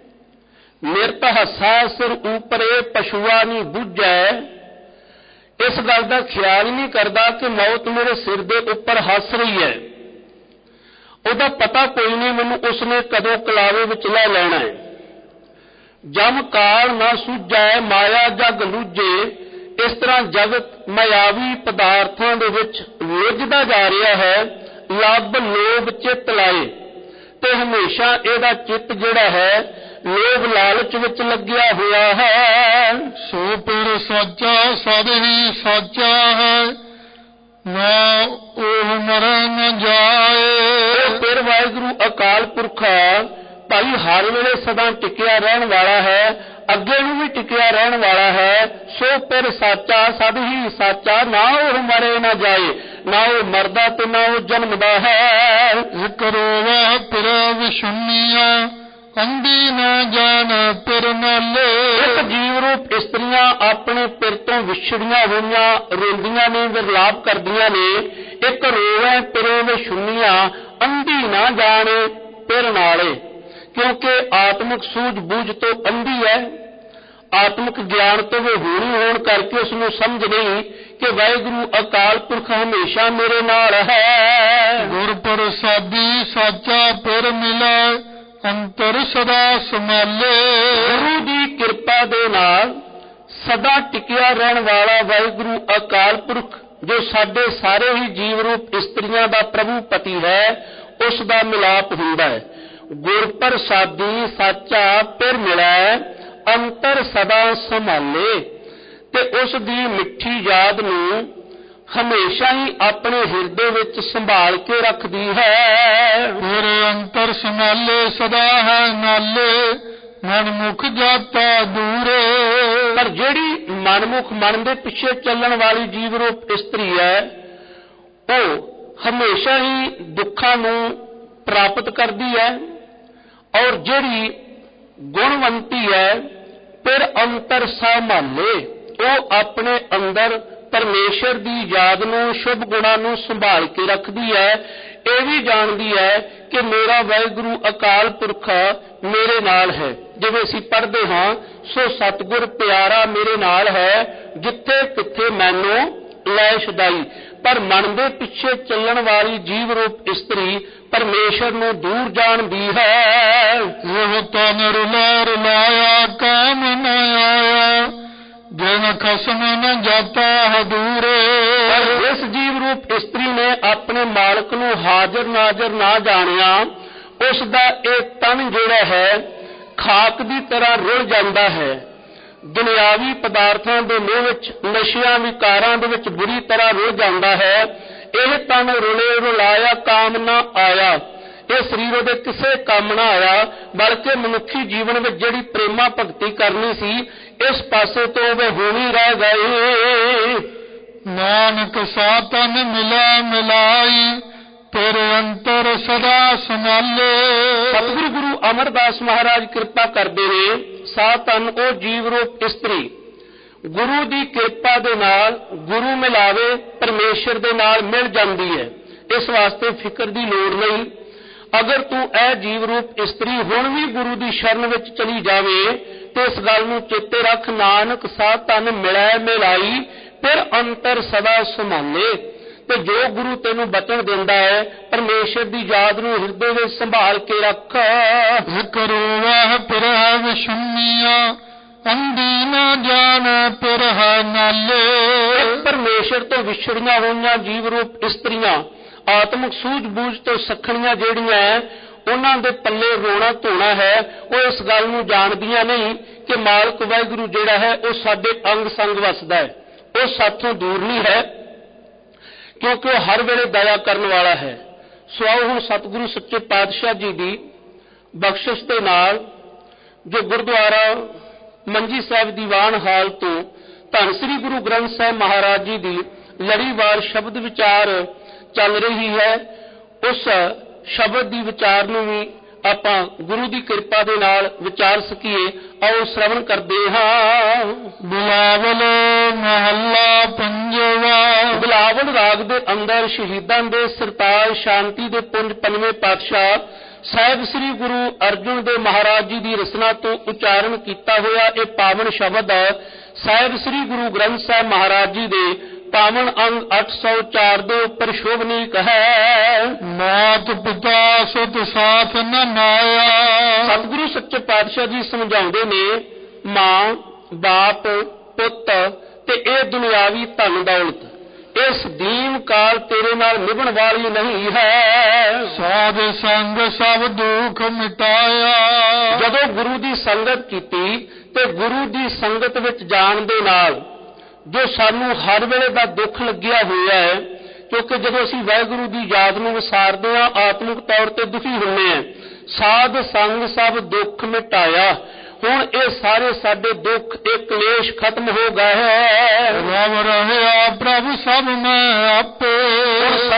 ਨਿਰਤ ਹੱਸਾ ਸਿਰ ਉਪਰੇ ਪਸ਼ੂਆ ਨਹੀਂ ਬੁੱਝੈ। ਇਸ ਗੱਲ ਦਾ ਖਿਆਲ ਹੀ ਨਹੀਂ ਕਰਦਾ ਕਿ ਮੌਤ ਮੇਰੇ ਸਿਰ ਦੇ ਉੱਪਰ ਹੱਸ ਰਹੀ ਹੈ। ਉਹਦਾ ਪਤਾ ਕੋਈ ਨਹੀਂ ਮੈਨੂੰ ਉਸਨੇ ਕਦੋਂ ਕਲਾਵੇ ਵਿੱਚ ਲੈ ਲੈਣਾ ਹੈ। ਜਮ ਕਾਲ ਨਾ ਸੁਝੈ ਮਾਇਆ ਜਗ ਲੁਝੇ। ਇਸ ਤਰ੍ਹਾਂ ਜਗਤ ਮਾਇਆਵੀ ਪਦਾਰਥਾਂ ਦੇ ਵਿੱਚ ਲੁਝਦਾ ਜਾ ਰਿਹਾ ਹੈ। ਲੱਭ ਲੋਭ ਚਿੱਤ ਲਾਏ, ਤੇ ਹਮੇਸ਼ਾ ਇਹਦਾ ਚਿੱਤ ਜਿਹੜਾ ਹੈ ਲੋਭ ਲਾਲਚ ਵਿੱਚ ਲੱਗਿਆ ਹੋਇਆ ਹੈ। ਸੋ ਪੇਰ ਸਾਚਾ ਸਦ ਹੀ ਸਾਚਾ ਹੈ, ਨਾ ਉਹ ਮਰੈ ਨਾ ਜਾਏ। ਉਹ ਪੇਰ ਵਾਹਿਗੁਰੂ ਅਕਾਲ ਪੁਰਖ ਭਾਈ ਹਰ ਵੇਲੇ ਸਦਾ ਟਿਕਿਆ ਰਹਿਣ ਵਾਲਾ ਹੈ, ਅੱਗੇ ਨੂੰ ਵੀ ਟਿਕਿਆ ਰਹਿਣ ਵਾਲਾ ਹੈ। ਸੋ ਪੇਰ ਸਾਚਾ ਸਦ ਹੀ ਸਾਚਾ, ਨਾ ਉਹ ਮਰੇ ਨਾ ਜਾਏ। ਨਾ ਉਹ ਮਰਦਾ ਤੇ ਨਾ ਉਹ ਜਨਮਦਾ ਹੈ। ਇਕ ਰੋਵੇ ਫਿਰ ਵਿਸ਼ੁੰਨੀਆਂ, ਅੰਧੀ ਨਾ ਜਾਣ ਪਿਰ ਨਾਲੇ। ਇੱਕ ਜੀਵ ਰੂਪ ਇਸਤਰੀਆਂ ਆਪਣੇ ਪਿਰ ਤੋਂ ਵਿਛੜੀਆਂ ਹੋਈਆਂ ਰੋਂਦੀਆਂ ਨੇ, ਵਿਰਲਾਪ ਕਰਦੀਆਂ ਨੇ। ਇੱਕ ਰੋਵੇ ਪਿਰ ਵਿਸ਼ੁੰਨੀਆਂ, ਅੰਧੀ ਨਾ ਜਾਣੇ ਪਿਰ ਨਾਲੇ। ਕਿਉਂਕਿ ਆਤਮਿਕ ਸੂਝ ਬੂਝ ਤੋਂ ਅੰਧੀ ਹੈ, ਆਤਮਿਕ ਗਿਆਨ ਤੋਂ ਵਿਹੂਣੀ ਹੋਣ ਕਰਕੇ ਉਸ ਨੂੰ ਸਮਝ ਨਹੀਂ ਕਿ ਵਾਹਿਗੁਰੂ ਅਕਾਲ ਪੁਰਖ ਹਮੇਸ਼ਾ ਮੇਰੇ ਨਾਲ ਹੈ। ਗੁਰ ਪ੍ਰਸਾਦੀ ਸਾਚਾ ਪਿਰ ਮਿਲੈ, ਅੰਤਰ ਸਦਾ ਸੰਭਾਲੇ। ਗੁਰੂ ਦੀ ਕਿਰਪਾ ਦੇ ਨਾਲ ਸਦਾ ਟਿਕਿਆ ਰਹਿਣ ਵਾਲਾ ਵਾਹਿਗੁਰੂ ਅਕਾਲ ਪੁਰਖ, ਜੋ ਸਾਡੇ ਸਾਰੇ ਹੀ ਜੀਵ ਰੂਪ ਇਸਤਰੀਆਂ ਦਾ ਪ੍ਰਭੂ ਪਤੀ ਹੈ, ਉਸ ਦਾ ਮਿਲਾਪ ਹੁੰਦਾ ਹੈ। ਗੁਰ ਪ੍ਰਸਾਦੀ ਸਾਚਾ ਪਿਰ ਮਿਲੈ, ਅੰਤਰ ਸਦਾ ਸੰਭਾਲੇ। ਤੇ ਉਸ ਦੀ ਮਿੱਠੀ ਯਾਦ ਨੂੰ ਹਮੇਸ਼ਾ ਹੀ ਆਪਣੇ ਹਿਰਦੇ ਵਿੱਚ ਸੰਭਾਲ ਕੇ ਰੱਖਦੀ ਹੈ। ਫਿਰ ਅੰਤਰ ਸੰਭਾਲੇ ਸਦਾ ਹੈ ਨਾਲੇ, ਮਨਮੁਖ ਜਾਤਾ ਦੂਰੇ। ਪਰ ਜਿਹੜੀ ਮਨਮੁਖ, ਮਨ ਦੇ ਪਿੱਛੇ ਚੱਲਣ ਵਾਲੀ ਜੀਵ ਰੂਪ ਇਸਤਰੀ ਹੈ, ਉਹ ਹਮੇਸ਼ਾ ਹੀ ਦੁੱਖਾਂ ਨੂੰ ਪ੍ਰਾਪਤ ਕਰਦੀ ਹੈ। ਔਰ ਜਿਹੜੀ ਗੁਣਵੰਤੀ ਹੈ, ਫਿਰ ਅੰਤਰ ਸੰਭਾਲੇ, ਉਹ ਆਪਣੇ ਅੰਦਰ ਪਰਮੇਸ਼ਰ ਦੀ ਯਾਦ ਨੂੰ, ਸ਼ੁਭ ਗੁਣਾਂ ਨੂੰ ਸੰਭਾਲ ਕੇ ਰੱਖਦੀ ਹੈ। ਇਹ ਵੀ ਜਾਣਦੀ ਹੈ ਕਿ ਮੇਰਾ ਵਾਹਿਗੁਰੂ ਅਕਾਲ ਪੁਰਖ ਮੇਰੇ ਨਾਲ ਹੈ। ਜਿਵੇਂ ਅਸੀਂ ਪੜ੍ਹਦੇ ਹਾਂ, ਸੋ ਸਤਿਗੁਰ ਪਿਆਰਾ ਮੇਰੇ ਨਾਲ ਹੈ, ਜਿੱਥੇ ਕਿੱਥੇ ਮੈਨੂੰ ਲੈ ਛਡਾਈ। ਪਰ ਮਨ ਦੇ ਪਿੱਛੇ ਚੱਲਣ ਵਾਲੀ ਜੀਵ ਰੂਪ ਇਸਤਰੀ ਪਰਮੇਸ਼ਰ ਨੂੰ ਦੂਰ ਜਾਣਦੀ ਹੈ। ਇਹ ਤਨ ਰੁਲਾ ਰੁਲਾਇਆ ਕਾਮ ਨ ਆਇਆ, ਜਿਨ ਖਸਮ ਨ ਜਾਤਾ ਹਦੂਰੇ। ਪਰ ਇਸ ਜੀਵ ਰੂਪ ਇਸਤਰੀ ਨੇ ਆਪਣੇ ਮਾਲਕ ਨੂੰ ਹਾਜ਼ਰ ਨਾਜ਼ਰ ਨਾ ਜਾਣਿਆ, ਉਸ ਦਾ ਇਹ ਤਨ ਜਿਹੜਾ ਹੈ ਖਾਕ ਦੀ ਤਰ੍ਹਾਂ ਰੁਲ ਜਾਂਦਾ ਹੈ। ਦੁਨਿਆਵੀ ਪਦਾਰਥਾਂ ਦੇ ਮੋਹ ਵਿੱਚ, ਨਸ਼ਿਆਂ ਵਿਕਾਰਾਂ ਦੇ ਵਿੱਚ ਬੁਰੀ ਤਰ੍ਹਾਂ ਰੁਲ ਜਾਂਦਾ ਹੈ। ਇਹ ਤਨ ਰੁਲੇ ਰੁਲਾਇਆ ਕਾਮ ਨਾ ਆਇਆ, ਇਹ ਸਰੀਰ ਉਹਦੇ ਕਿਸੇ ਕੰਮ ਨਾ ਆਇਆ, ਬਲਕਿ ਮਨੁੱਖੀ ਜੀਵਨ ਵਿੱਚ ਜਿਹੜੀ ਪ੍ਰੇਮਾ ਭਗਤੀ ਕਰਨੀ ਸੀ, ਇਸ ਪਾਸੇ ਤੋਂ ਉਹ ਵਿਹੂਣੀ ਰਹਿ ਗਈ। ਨਾਨਕ ਸਾ ਤਨ ਮਿਲਾ ਮਿਲਾਈ, ਫਿਰ ਅੰਤਰ ਸਦਾ ਸੰਭਾਲੇ। ਸਤਿਗੁਰੂ ਗੁਰੂ ਅਮਰਦਾਸ ਮਹਾਰਾਜ ਕਿਰਪਾ ਕਰਦੇ ਨੇ। ਸਾ ਤਨ ਉਹ ਜੀਵ ਰੂਪ ਇਸਤਰੀ ਗੁਰੂ ਦੀ ਕਿਰਪਾ ਦੇ ਨਾਲ ਗੁਰੂ ਮਿਲਾਵੇ, ਪਰਮੇਸ਼ਰ ਦੇ ਨਾਲ ਮਿਲ ਜਾਂਦੀ ਹੈ। ਇਸ ਵਾਸਤੇ ਫਿਕਰ ਦੀ ਲੋੜ ਨਹੀਂ। ਅਗਰ ਤੂੰ ਇਹ ਜੀਵ ਰੂਪ ਇਸਤਰੀ ਹੁਣ ਵੀ ਗੁਰੂ ਦੀ ਸ਼ਰਨ ਵਿੱਚ ਚਲੀ ਜਾਵੇ ਤੇ ਇਸ ਗੱਲ ਨੂੰ ਚੇਤੇ ਰੱਖ, ਨਾਨਕ ਸਾ ਤਨ ਮਿਲੈ ਮਿਲਾਈ, ਫਿਰ ਅੰਤਰ ਸਦਾ ਸੰਭਾਲੇ। ਤੇ ਜੋ ਗੁਰੂ ਤੈਨੂੰ ਬਚਨ ਦਿੰਦਾ ਹੈ, ਪਰਮੇਸ਼ਰ ਦੀ ਯਾਦ ਨੂੰ ਹਿਰਦੇ ਵਿੱਚ ਸੰਭਾਲ ਕੇ ਰੱਖ। ਇਕ ਰੋਵੇ ਫਿਰ ਵਿਸ਼ੁੰਨੀਆਂ, ਅੰਧੀ ਨਾ ਜਾਣ ਪਿਰ ਨਾਲੇ। ਪਰਮੇਸ਼ਰ ਤੋਂ ਵਿਛੜੀਆਂ ਹੋਈਆਂ ਜੀਵ ਰੂਪ ਇਸਤਰੀਆਂ, ਆਤਮਿਕ ਸੂਝ ਬੂਝ ਤੋਂ ਸਖਣੀਆਂ ਜਿਹੜੀਆਂ, ਉਹਨਾਂ ਦੇ ਪੱਲੇ ਰੋਣਾ ਧੋਣਾ ਹੈ। ਉਹ ਇਸ ਗੱਲ ਨੂੰ ਜਾਣਦੀਆਂ ਨਹੀਂ ਕਿ ਮਾਲਕ ਵਾਹਿਗੁਰੂ ਜਿਹੜਾ ਹੈ ਉਹ ਸਾਡੇ ਅੰਗ ਸੰਗ ਵਸਦਾ ਹੈ, ਉਹ ਸਾਥੋਂ ਦੂਰ ਨਹੀਂ ਹੈ, ਕਿਉਂਕਿ ਉਹ ਹਰ ਵੇਲੇ ਦਇਆ ਕਰਨ ਵਾਲਾ ਹੈ। ਸੋ ਆਓ ਹੁਣ ਸਤਿਗੁਰੂ ਸੱਚੇ ਪਾਤਸ਼ਾਹ ਜੀ ਦੀ ਬਖਸ਼ਿਸ਼ ਦੇ ਨਾਲ, ਜੋ ਗੁਰਦੁਆਰਾ ਮੰਜੀ ਸਾਹਿਬ ਦੀਵਾਨ ਹਾਲ ਤੋਂ ਧੰਨ ਸ੍ਰੀ ਗੁਰੂ ਗ੍ਰੰਥ ਸਾਹਿਬ ਮਹਾਰਾਜ ਜੀ ਦੀ ਲੜੀਵਾਰ ਸ਼ਬਦ ਵਿਚਾਰ ਚੱਲ ਰਹੀ ਹੈ, ਉਸ ਸ਼ਬਦ ਦੀ ਵਿਚਾਰ ਨੂੰ ਵੀ ਆਪਾਂ ਗੁਰੂ ਦੀ ਕਿਰਪਾ ਦੇ ਨਾਲ ਵਿਚਾਰ ਸਕੀਏ। ਆਓ ਸ਼ਰਵਣ ਕਰਦੇ ਹਾਂ। ਬਿਲਾਵਲ ਮਹੱਲਾ ਪੰਜਵਾ। ਬਿਲਾਵਲ ਰਾਗ ਦੇ ਅੰਦਰ ਸ਼ਹੀਦਾਂ ਦੇ ਸਰਤਾਜ ਸ਼ਾਂਤੀ ਦੇ ਪੁੰਜ ਪੰਜਵੇਂ ਪਾਤਸ਼ਾਹ ਸਾਹਿਬ ਸ੍ਰੀ ਗੁਰੂ ਅਰਜੁਨ ਦੇਵ ਮਹਾਰਾਜ ਜੀ ਦੀ ਰਚਨਾ ਤੋਂ ਉਚਾਰਨ ਕੀਤਾ ਹੋਇਆ ਇਹ ਪਾਵਨ ਸ਼ਬਦ ਸਾਹਿਬ ਸ੍ਰੀ ਗੁਰੂ ਗ੍ਰੰਥ ਸਾਹਿਬ ਮਹਾਰਾਜ ਜੀ ਦੇ ਪਾਵਨ ਅੰਗ 804 ਦੇ ਉੱਪਰ ਸ਼ੋਭਨੀਕ ਹੈ। ਮਾਤ ਪਿਤਾ ਸੁਤ ਸਾਥ ਨ ਨਾਇਆ। ਸਤਿਗੁਰੂ ਸੱਚੇ ਪਾਤਸ਼ਾਹ ਜੀ ਸਮਝਾਉਂਦੇ ਨੇ, ਮਾਂ ਬਾਪ ਪੁੱਤ ਤੇ ਇਹ ਦੁਨਿਆਵੀ ਧਨ ਦੌਲਤ ਇਸ ਦੀਨ ਕਾਲ ਤੇਰੇ ਨਾਲ ਨਿਭਣ ਵਾਲੀ ਨਹੀਂ ਹੈ। ਸਾਧ ਸੰਗ ਸਭ ਦੁੱਖ ਮਿਟਾਇਆ। ਜਦੋਂ ਗੁਰੂ ਦੀ ਸੰਗਤ ਕੀਤੀ ਤੇ ਗੁਰੂ ਦੀ ਸੰਗਤ ਵਿੱਚ ਜਾਣ ਦੇ ਨਾਲ ਜੋ ਸਾਨੂੰ ਹਰ ਵੇਲੇ ਦਾ ਦੁੱਖ ਲੱਗਿਆ ਹੋਇਆ ਹੈ, ਕਿਉਂਕਿ ਜਦੋਂ ਅਸੀਂ ਵਾਹਿਗੁਰੂ ਦੀ ਯਾਦ ਨੂੰ ਵਿਸਾਰਦੇ ਹਾਂ ਆਤਮਿਕ ਤੌਰ ਤੇ ਦੁਖੀ ਹੁੰਦੇ ਹਾਂ। ਸਾਧ ਸੰਗ ਸਭ ਦੁੱਖ ਮਿਟਾਇਆ। ਹੁਣ ਇਹ ਸਾਰੇ ਸਾਡੇ ਦੁੱਖ ਇਹ ਕਲੇਸ਼ ਖਤਮ ਹੋ ਗਏ ਹੈ। ਰਵ ਰਹਿਆ ਪ੍ਰਭ ਸਭ ਮੈਂ ਆਪੇ।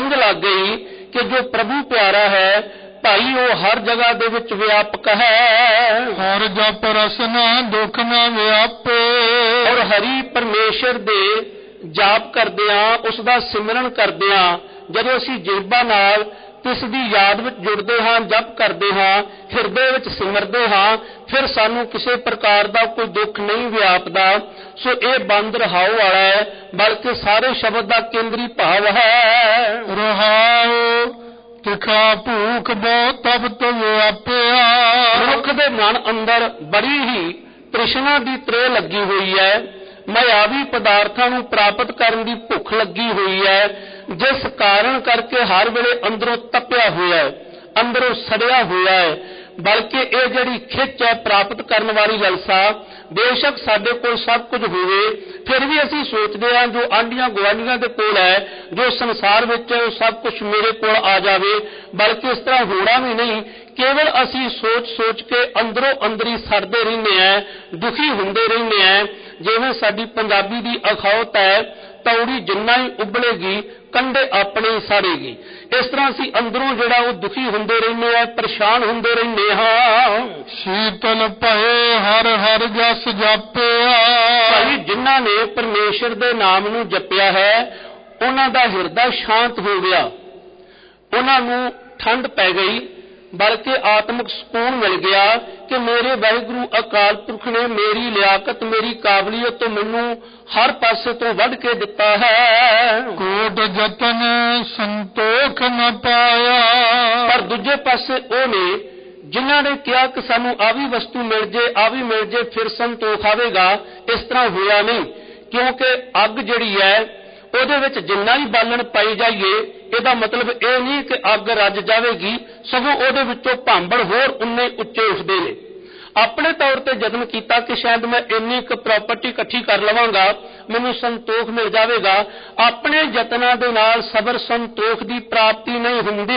ਸਮਝ ਲੱਗ ਗਈ ਕਿ ਜੋ ਪ੍ਰਭੂ ਪਿਆਰਾ ਹੈ ਭਾਈ ਉਹ ਹਰ ਜਗ੍ਹਾ ਦੇ ਵਿੱਚ ਵਿਆਪਕ ਹੈ। ਹਰ ਜਪ ਰਸਨਾ ਦੁਖ ਨਾ ਵਿਆਪੇ। ਔਰ ਹਰੀ ਪਰਮੇਸ਼ਰ ਦੇ ਜਾਪ ਕਰਦਿਆਂ, ਉਸ ਦਾ ਸਿਮਰਨ ਕਰਦਿਆਂ, ਜਦੋਂ ਅਸੀਂ ਜੀਭਾਂ ਨਾਲ ਇਸ ਦੀ ਯਾਦ ਵਿੱਚ ਜੁੜਦੇ ਹਾਂ, ਜਪ ਕਰਦੇ ਹਾਂ, ਹਿਰਦੇ ਵਿੱਚ ਸਿਮਰਦੇ ਹਾਂ, ਫਿਰ ਸਾਨੂੰ ਕਿਸੇ ਪ੍ਰਕਾਰ ਦਾ ਕੋਈ ਦੁੱਖ ਨਹੀਂ ਵਿਆਪਦਾ। ਸੋ ਇਹ ਬੰਦ ਰਹਾਉ ਵਾਲਾ ਹੈ, ਬਲਕਿ ਸਾਰੇ ਸ਼ਬਦ ਦਾ ਕੇਂਦਰੀ ਭਾਵ ਹੈ। ਰਹਾਉ ਤਿਖਾ ਭੂਖ ਬਹੁ ਤਪਤ ਵਿਆਪਿਆ। ਮਨੁੱਖ ਦੇ ਮਨ ਅੰਦਰ ਬੜੀ ਹੀ ਤ੍ਰਿਸ਼ਨਾ ਦੀ ਤ੍ਰੇ ਲੱਗੀ ਹੋਈ ਹੈ, ਮਾਇਆਵੀ ਪਦਾਰਥਾਂ ਨੂੰ ਪ੍ਰਾਪਤ ਕਰਨ ਦੀ ਭੁੱਖ ਲੱਗੀ ਹੋਈ ਹੈ, ਜਿਸ ਕਾਰਨ ਕਰਕੇ ਹਰ ਵੇਲੇ ਅੰਦਰੋਂ ਤਪਿਆ ਹੋਇਆ ਹੈ, ਅੰਦਰੋਂ ਸੜਿਆ ਹੋਇਆ ਹੈ। ਬਲਕਿ ਇਹ ਜਿਹੜੀ ਖਿੱਚ ਹੈ ਪ੍ਰਾਪਤ ਕਰਨ ਵਾਲੀ ਲਲਸਾ, ਬੇਸ਼ੱਕ ਸਾਡੇ ਕੋਲ ਸਭ ਕੁਝ ਹੋਵੇ ਫਿਰ ਵੀ ਅਸੀਂ ਸੋਚਦੇ ਹਾਂ ਜੋ ਆਂਢੀਆਂ ਗੁਆਂਢੀਆਂ ਦੇ ਕੋਲ ਹੈ, ਜੋ ਸੰਸਾਰ ਵਿੱਚ ਹੈ, ਉਹ ਸਭ ਕੁਝ ਮੇਰੇ ਕੋਲ ਆ ਜਾਵੇ। ਬਲਕਿ ਇਸ ਤਰ੍ਹਾਂ ਹੋਣਾ ਵੀ ਨਹੀਂ, ਕੇਵਲ ਅਸੀਂ ਸੋਚ ਕੇ ਅੰਦਰੋਂ ਅੰਦਰੀ ਸੜਦੇ ਰਹਿੰਦੇ ਹਾਂ, ਦੁਖੀ ਹੁੰਦੇ ਰਹਿੰਦੇ ਹਾਂ। ਜਿਵੇਂ ਸਾਡੀ ਪੰਜਾਬੀ ਦੀ ਅਖਾਉਤ ਹੈ, ਤੌੜੀ ਜਿੰਨਾ ਹੀ ਉਬਲੇਗੀ ਕੰਡੇ ਆਪਣੇ ਹੀ ਸਾੜੇਗੀ। ਇਸ ਤਰ੍ਹਾਂ ਅਸੀਂ ਅੰਦਰੋਂ ਜਿਹੜਾ ਉਹ ਦੁਖੀ ਹੁੰਦੇ ਰਹਿੰਦੇ ਹਾਂ, ਪਰੇਸ਼ਾਨ ਹੁੰਦੇ ਰਹਿੰਦੇ ਹਾਂ। ਸ਼ੀਤਲ ਭਏ ਹਰ ਹਰ ਜਸ ਜਾਪਿਆ। ਭਾਈ ਜਿਨ੍ਹਾਂ ਨੇ ਪਰਮੇਸ਼ਰ ਦੇ ਨਾਮ ਨੂੰ ਜਪਿਆ ਹੈ, ਉਹਨਾਂ ਦਾ ਹਿਰਦਾ ਸ਼ਾਂਤ ਹੋ ਗਿਆ, ਉਹਨਾਂ ਨੂੰ ਠੰਡ ਪੈ ਗਈ, ਬਲਕਿ ਆਤਮਿਕ ਸਕੂਨ ਮਿਲ ਗਿਆ ਕਿ ਮੇਰੇ ਵਾਹਿਗੁਰੂ ਅਕਾਲ ਪੁਰਖ ਨੇ ਮੇਰੀ ਲਿਆਕਤ, ਮੇਰੀ ਕਾਬਲੀਅਤ ਤੋਂ ਮੈਨੂੰ ਹਰ ਪਾਸੇ ਤੋਂ ਵੱਢ ਕੇ ਦਿੱਤਾ ਹੈ। ਕੋਟ ਜਤਨ ਸੰਤੋਖ ਨ ਪਾਇਆ। ਪਰ ਦੂਜੇ ਪਾਸੇ ਉਹ ਨੇ ਜਿਨ੍ਹਾਂ ਨੇ ਕਿਹਾ ਕਿ ਸਾਨੂੰ ਆ ਵੀ ਵਸਤੂ ਮਿਲ ਜੇ, ਆ ਵੀ ਮਿਲ ਜੇ, ਫਿਰ ਸੰਤੋਖ ਆਵੇਗਾ। ਇਸ ਤਰ੍ਹਾਂ ਹੋਇਆ ਨਹੀਂ, ਕਿਉਂਕਿ ਅੱਗ ਜਿਹੜੀ ਹੈ ਉਹਦੇ ਵਿੱਚ ਜਿੰਨਾ ਹੀ ਬਾਲਣ ਪਾਈ ਜਾਈਏ, ਇਹਦਾ ਮਤਲਬ ਇਹ ਨਹੀਂ ਕਿ ਅੱਗ ਰੱਜ ਜਾਵੇਗੀ, ਸਗੋਂ ਉਹਦੇ ਵਿੱਚੋਂ ਭਾਂਬੜ ਹੋਰ ਉਨੇ ਉੱਚੇ ਉੱਠਦੇ ਨੇ। ਆਪਣੇ ਤੌਰ ਤੇ ਯਤਨ ਕੀਤਾ ਕਿ ਸ਼ਾਇਦ ਮੈਂ ਇੰਨੀ ਕੁ ਪ੍ਰਾਪਰਟੀ ਇਕੱਠੀ ਕਰ ਲਵਾਂਗਾ, ਮੈਨੂੰ ਸੰਤੋਖ ਮਿਲ ਜਾਵੇਗਾ। ਆਪਣੇ ਯਤਨਾਂ ਦੇ ਨਾਲ ਸਬਰ ਸੰਤੋਖ ਦੀ ਪ੍ਰਾਪਤੀ ਨਹੀਂ ਹੁੰਦੀ।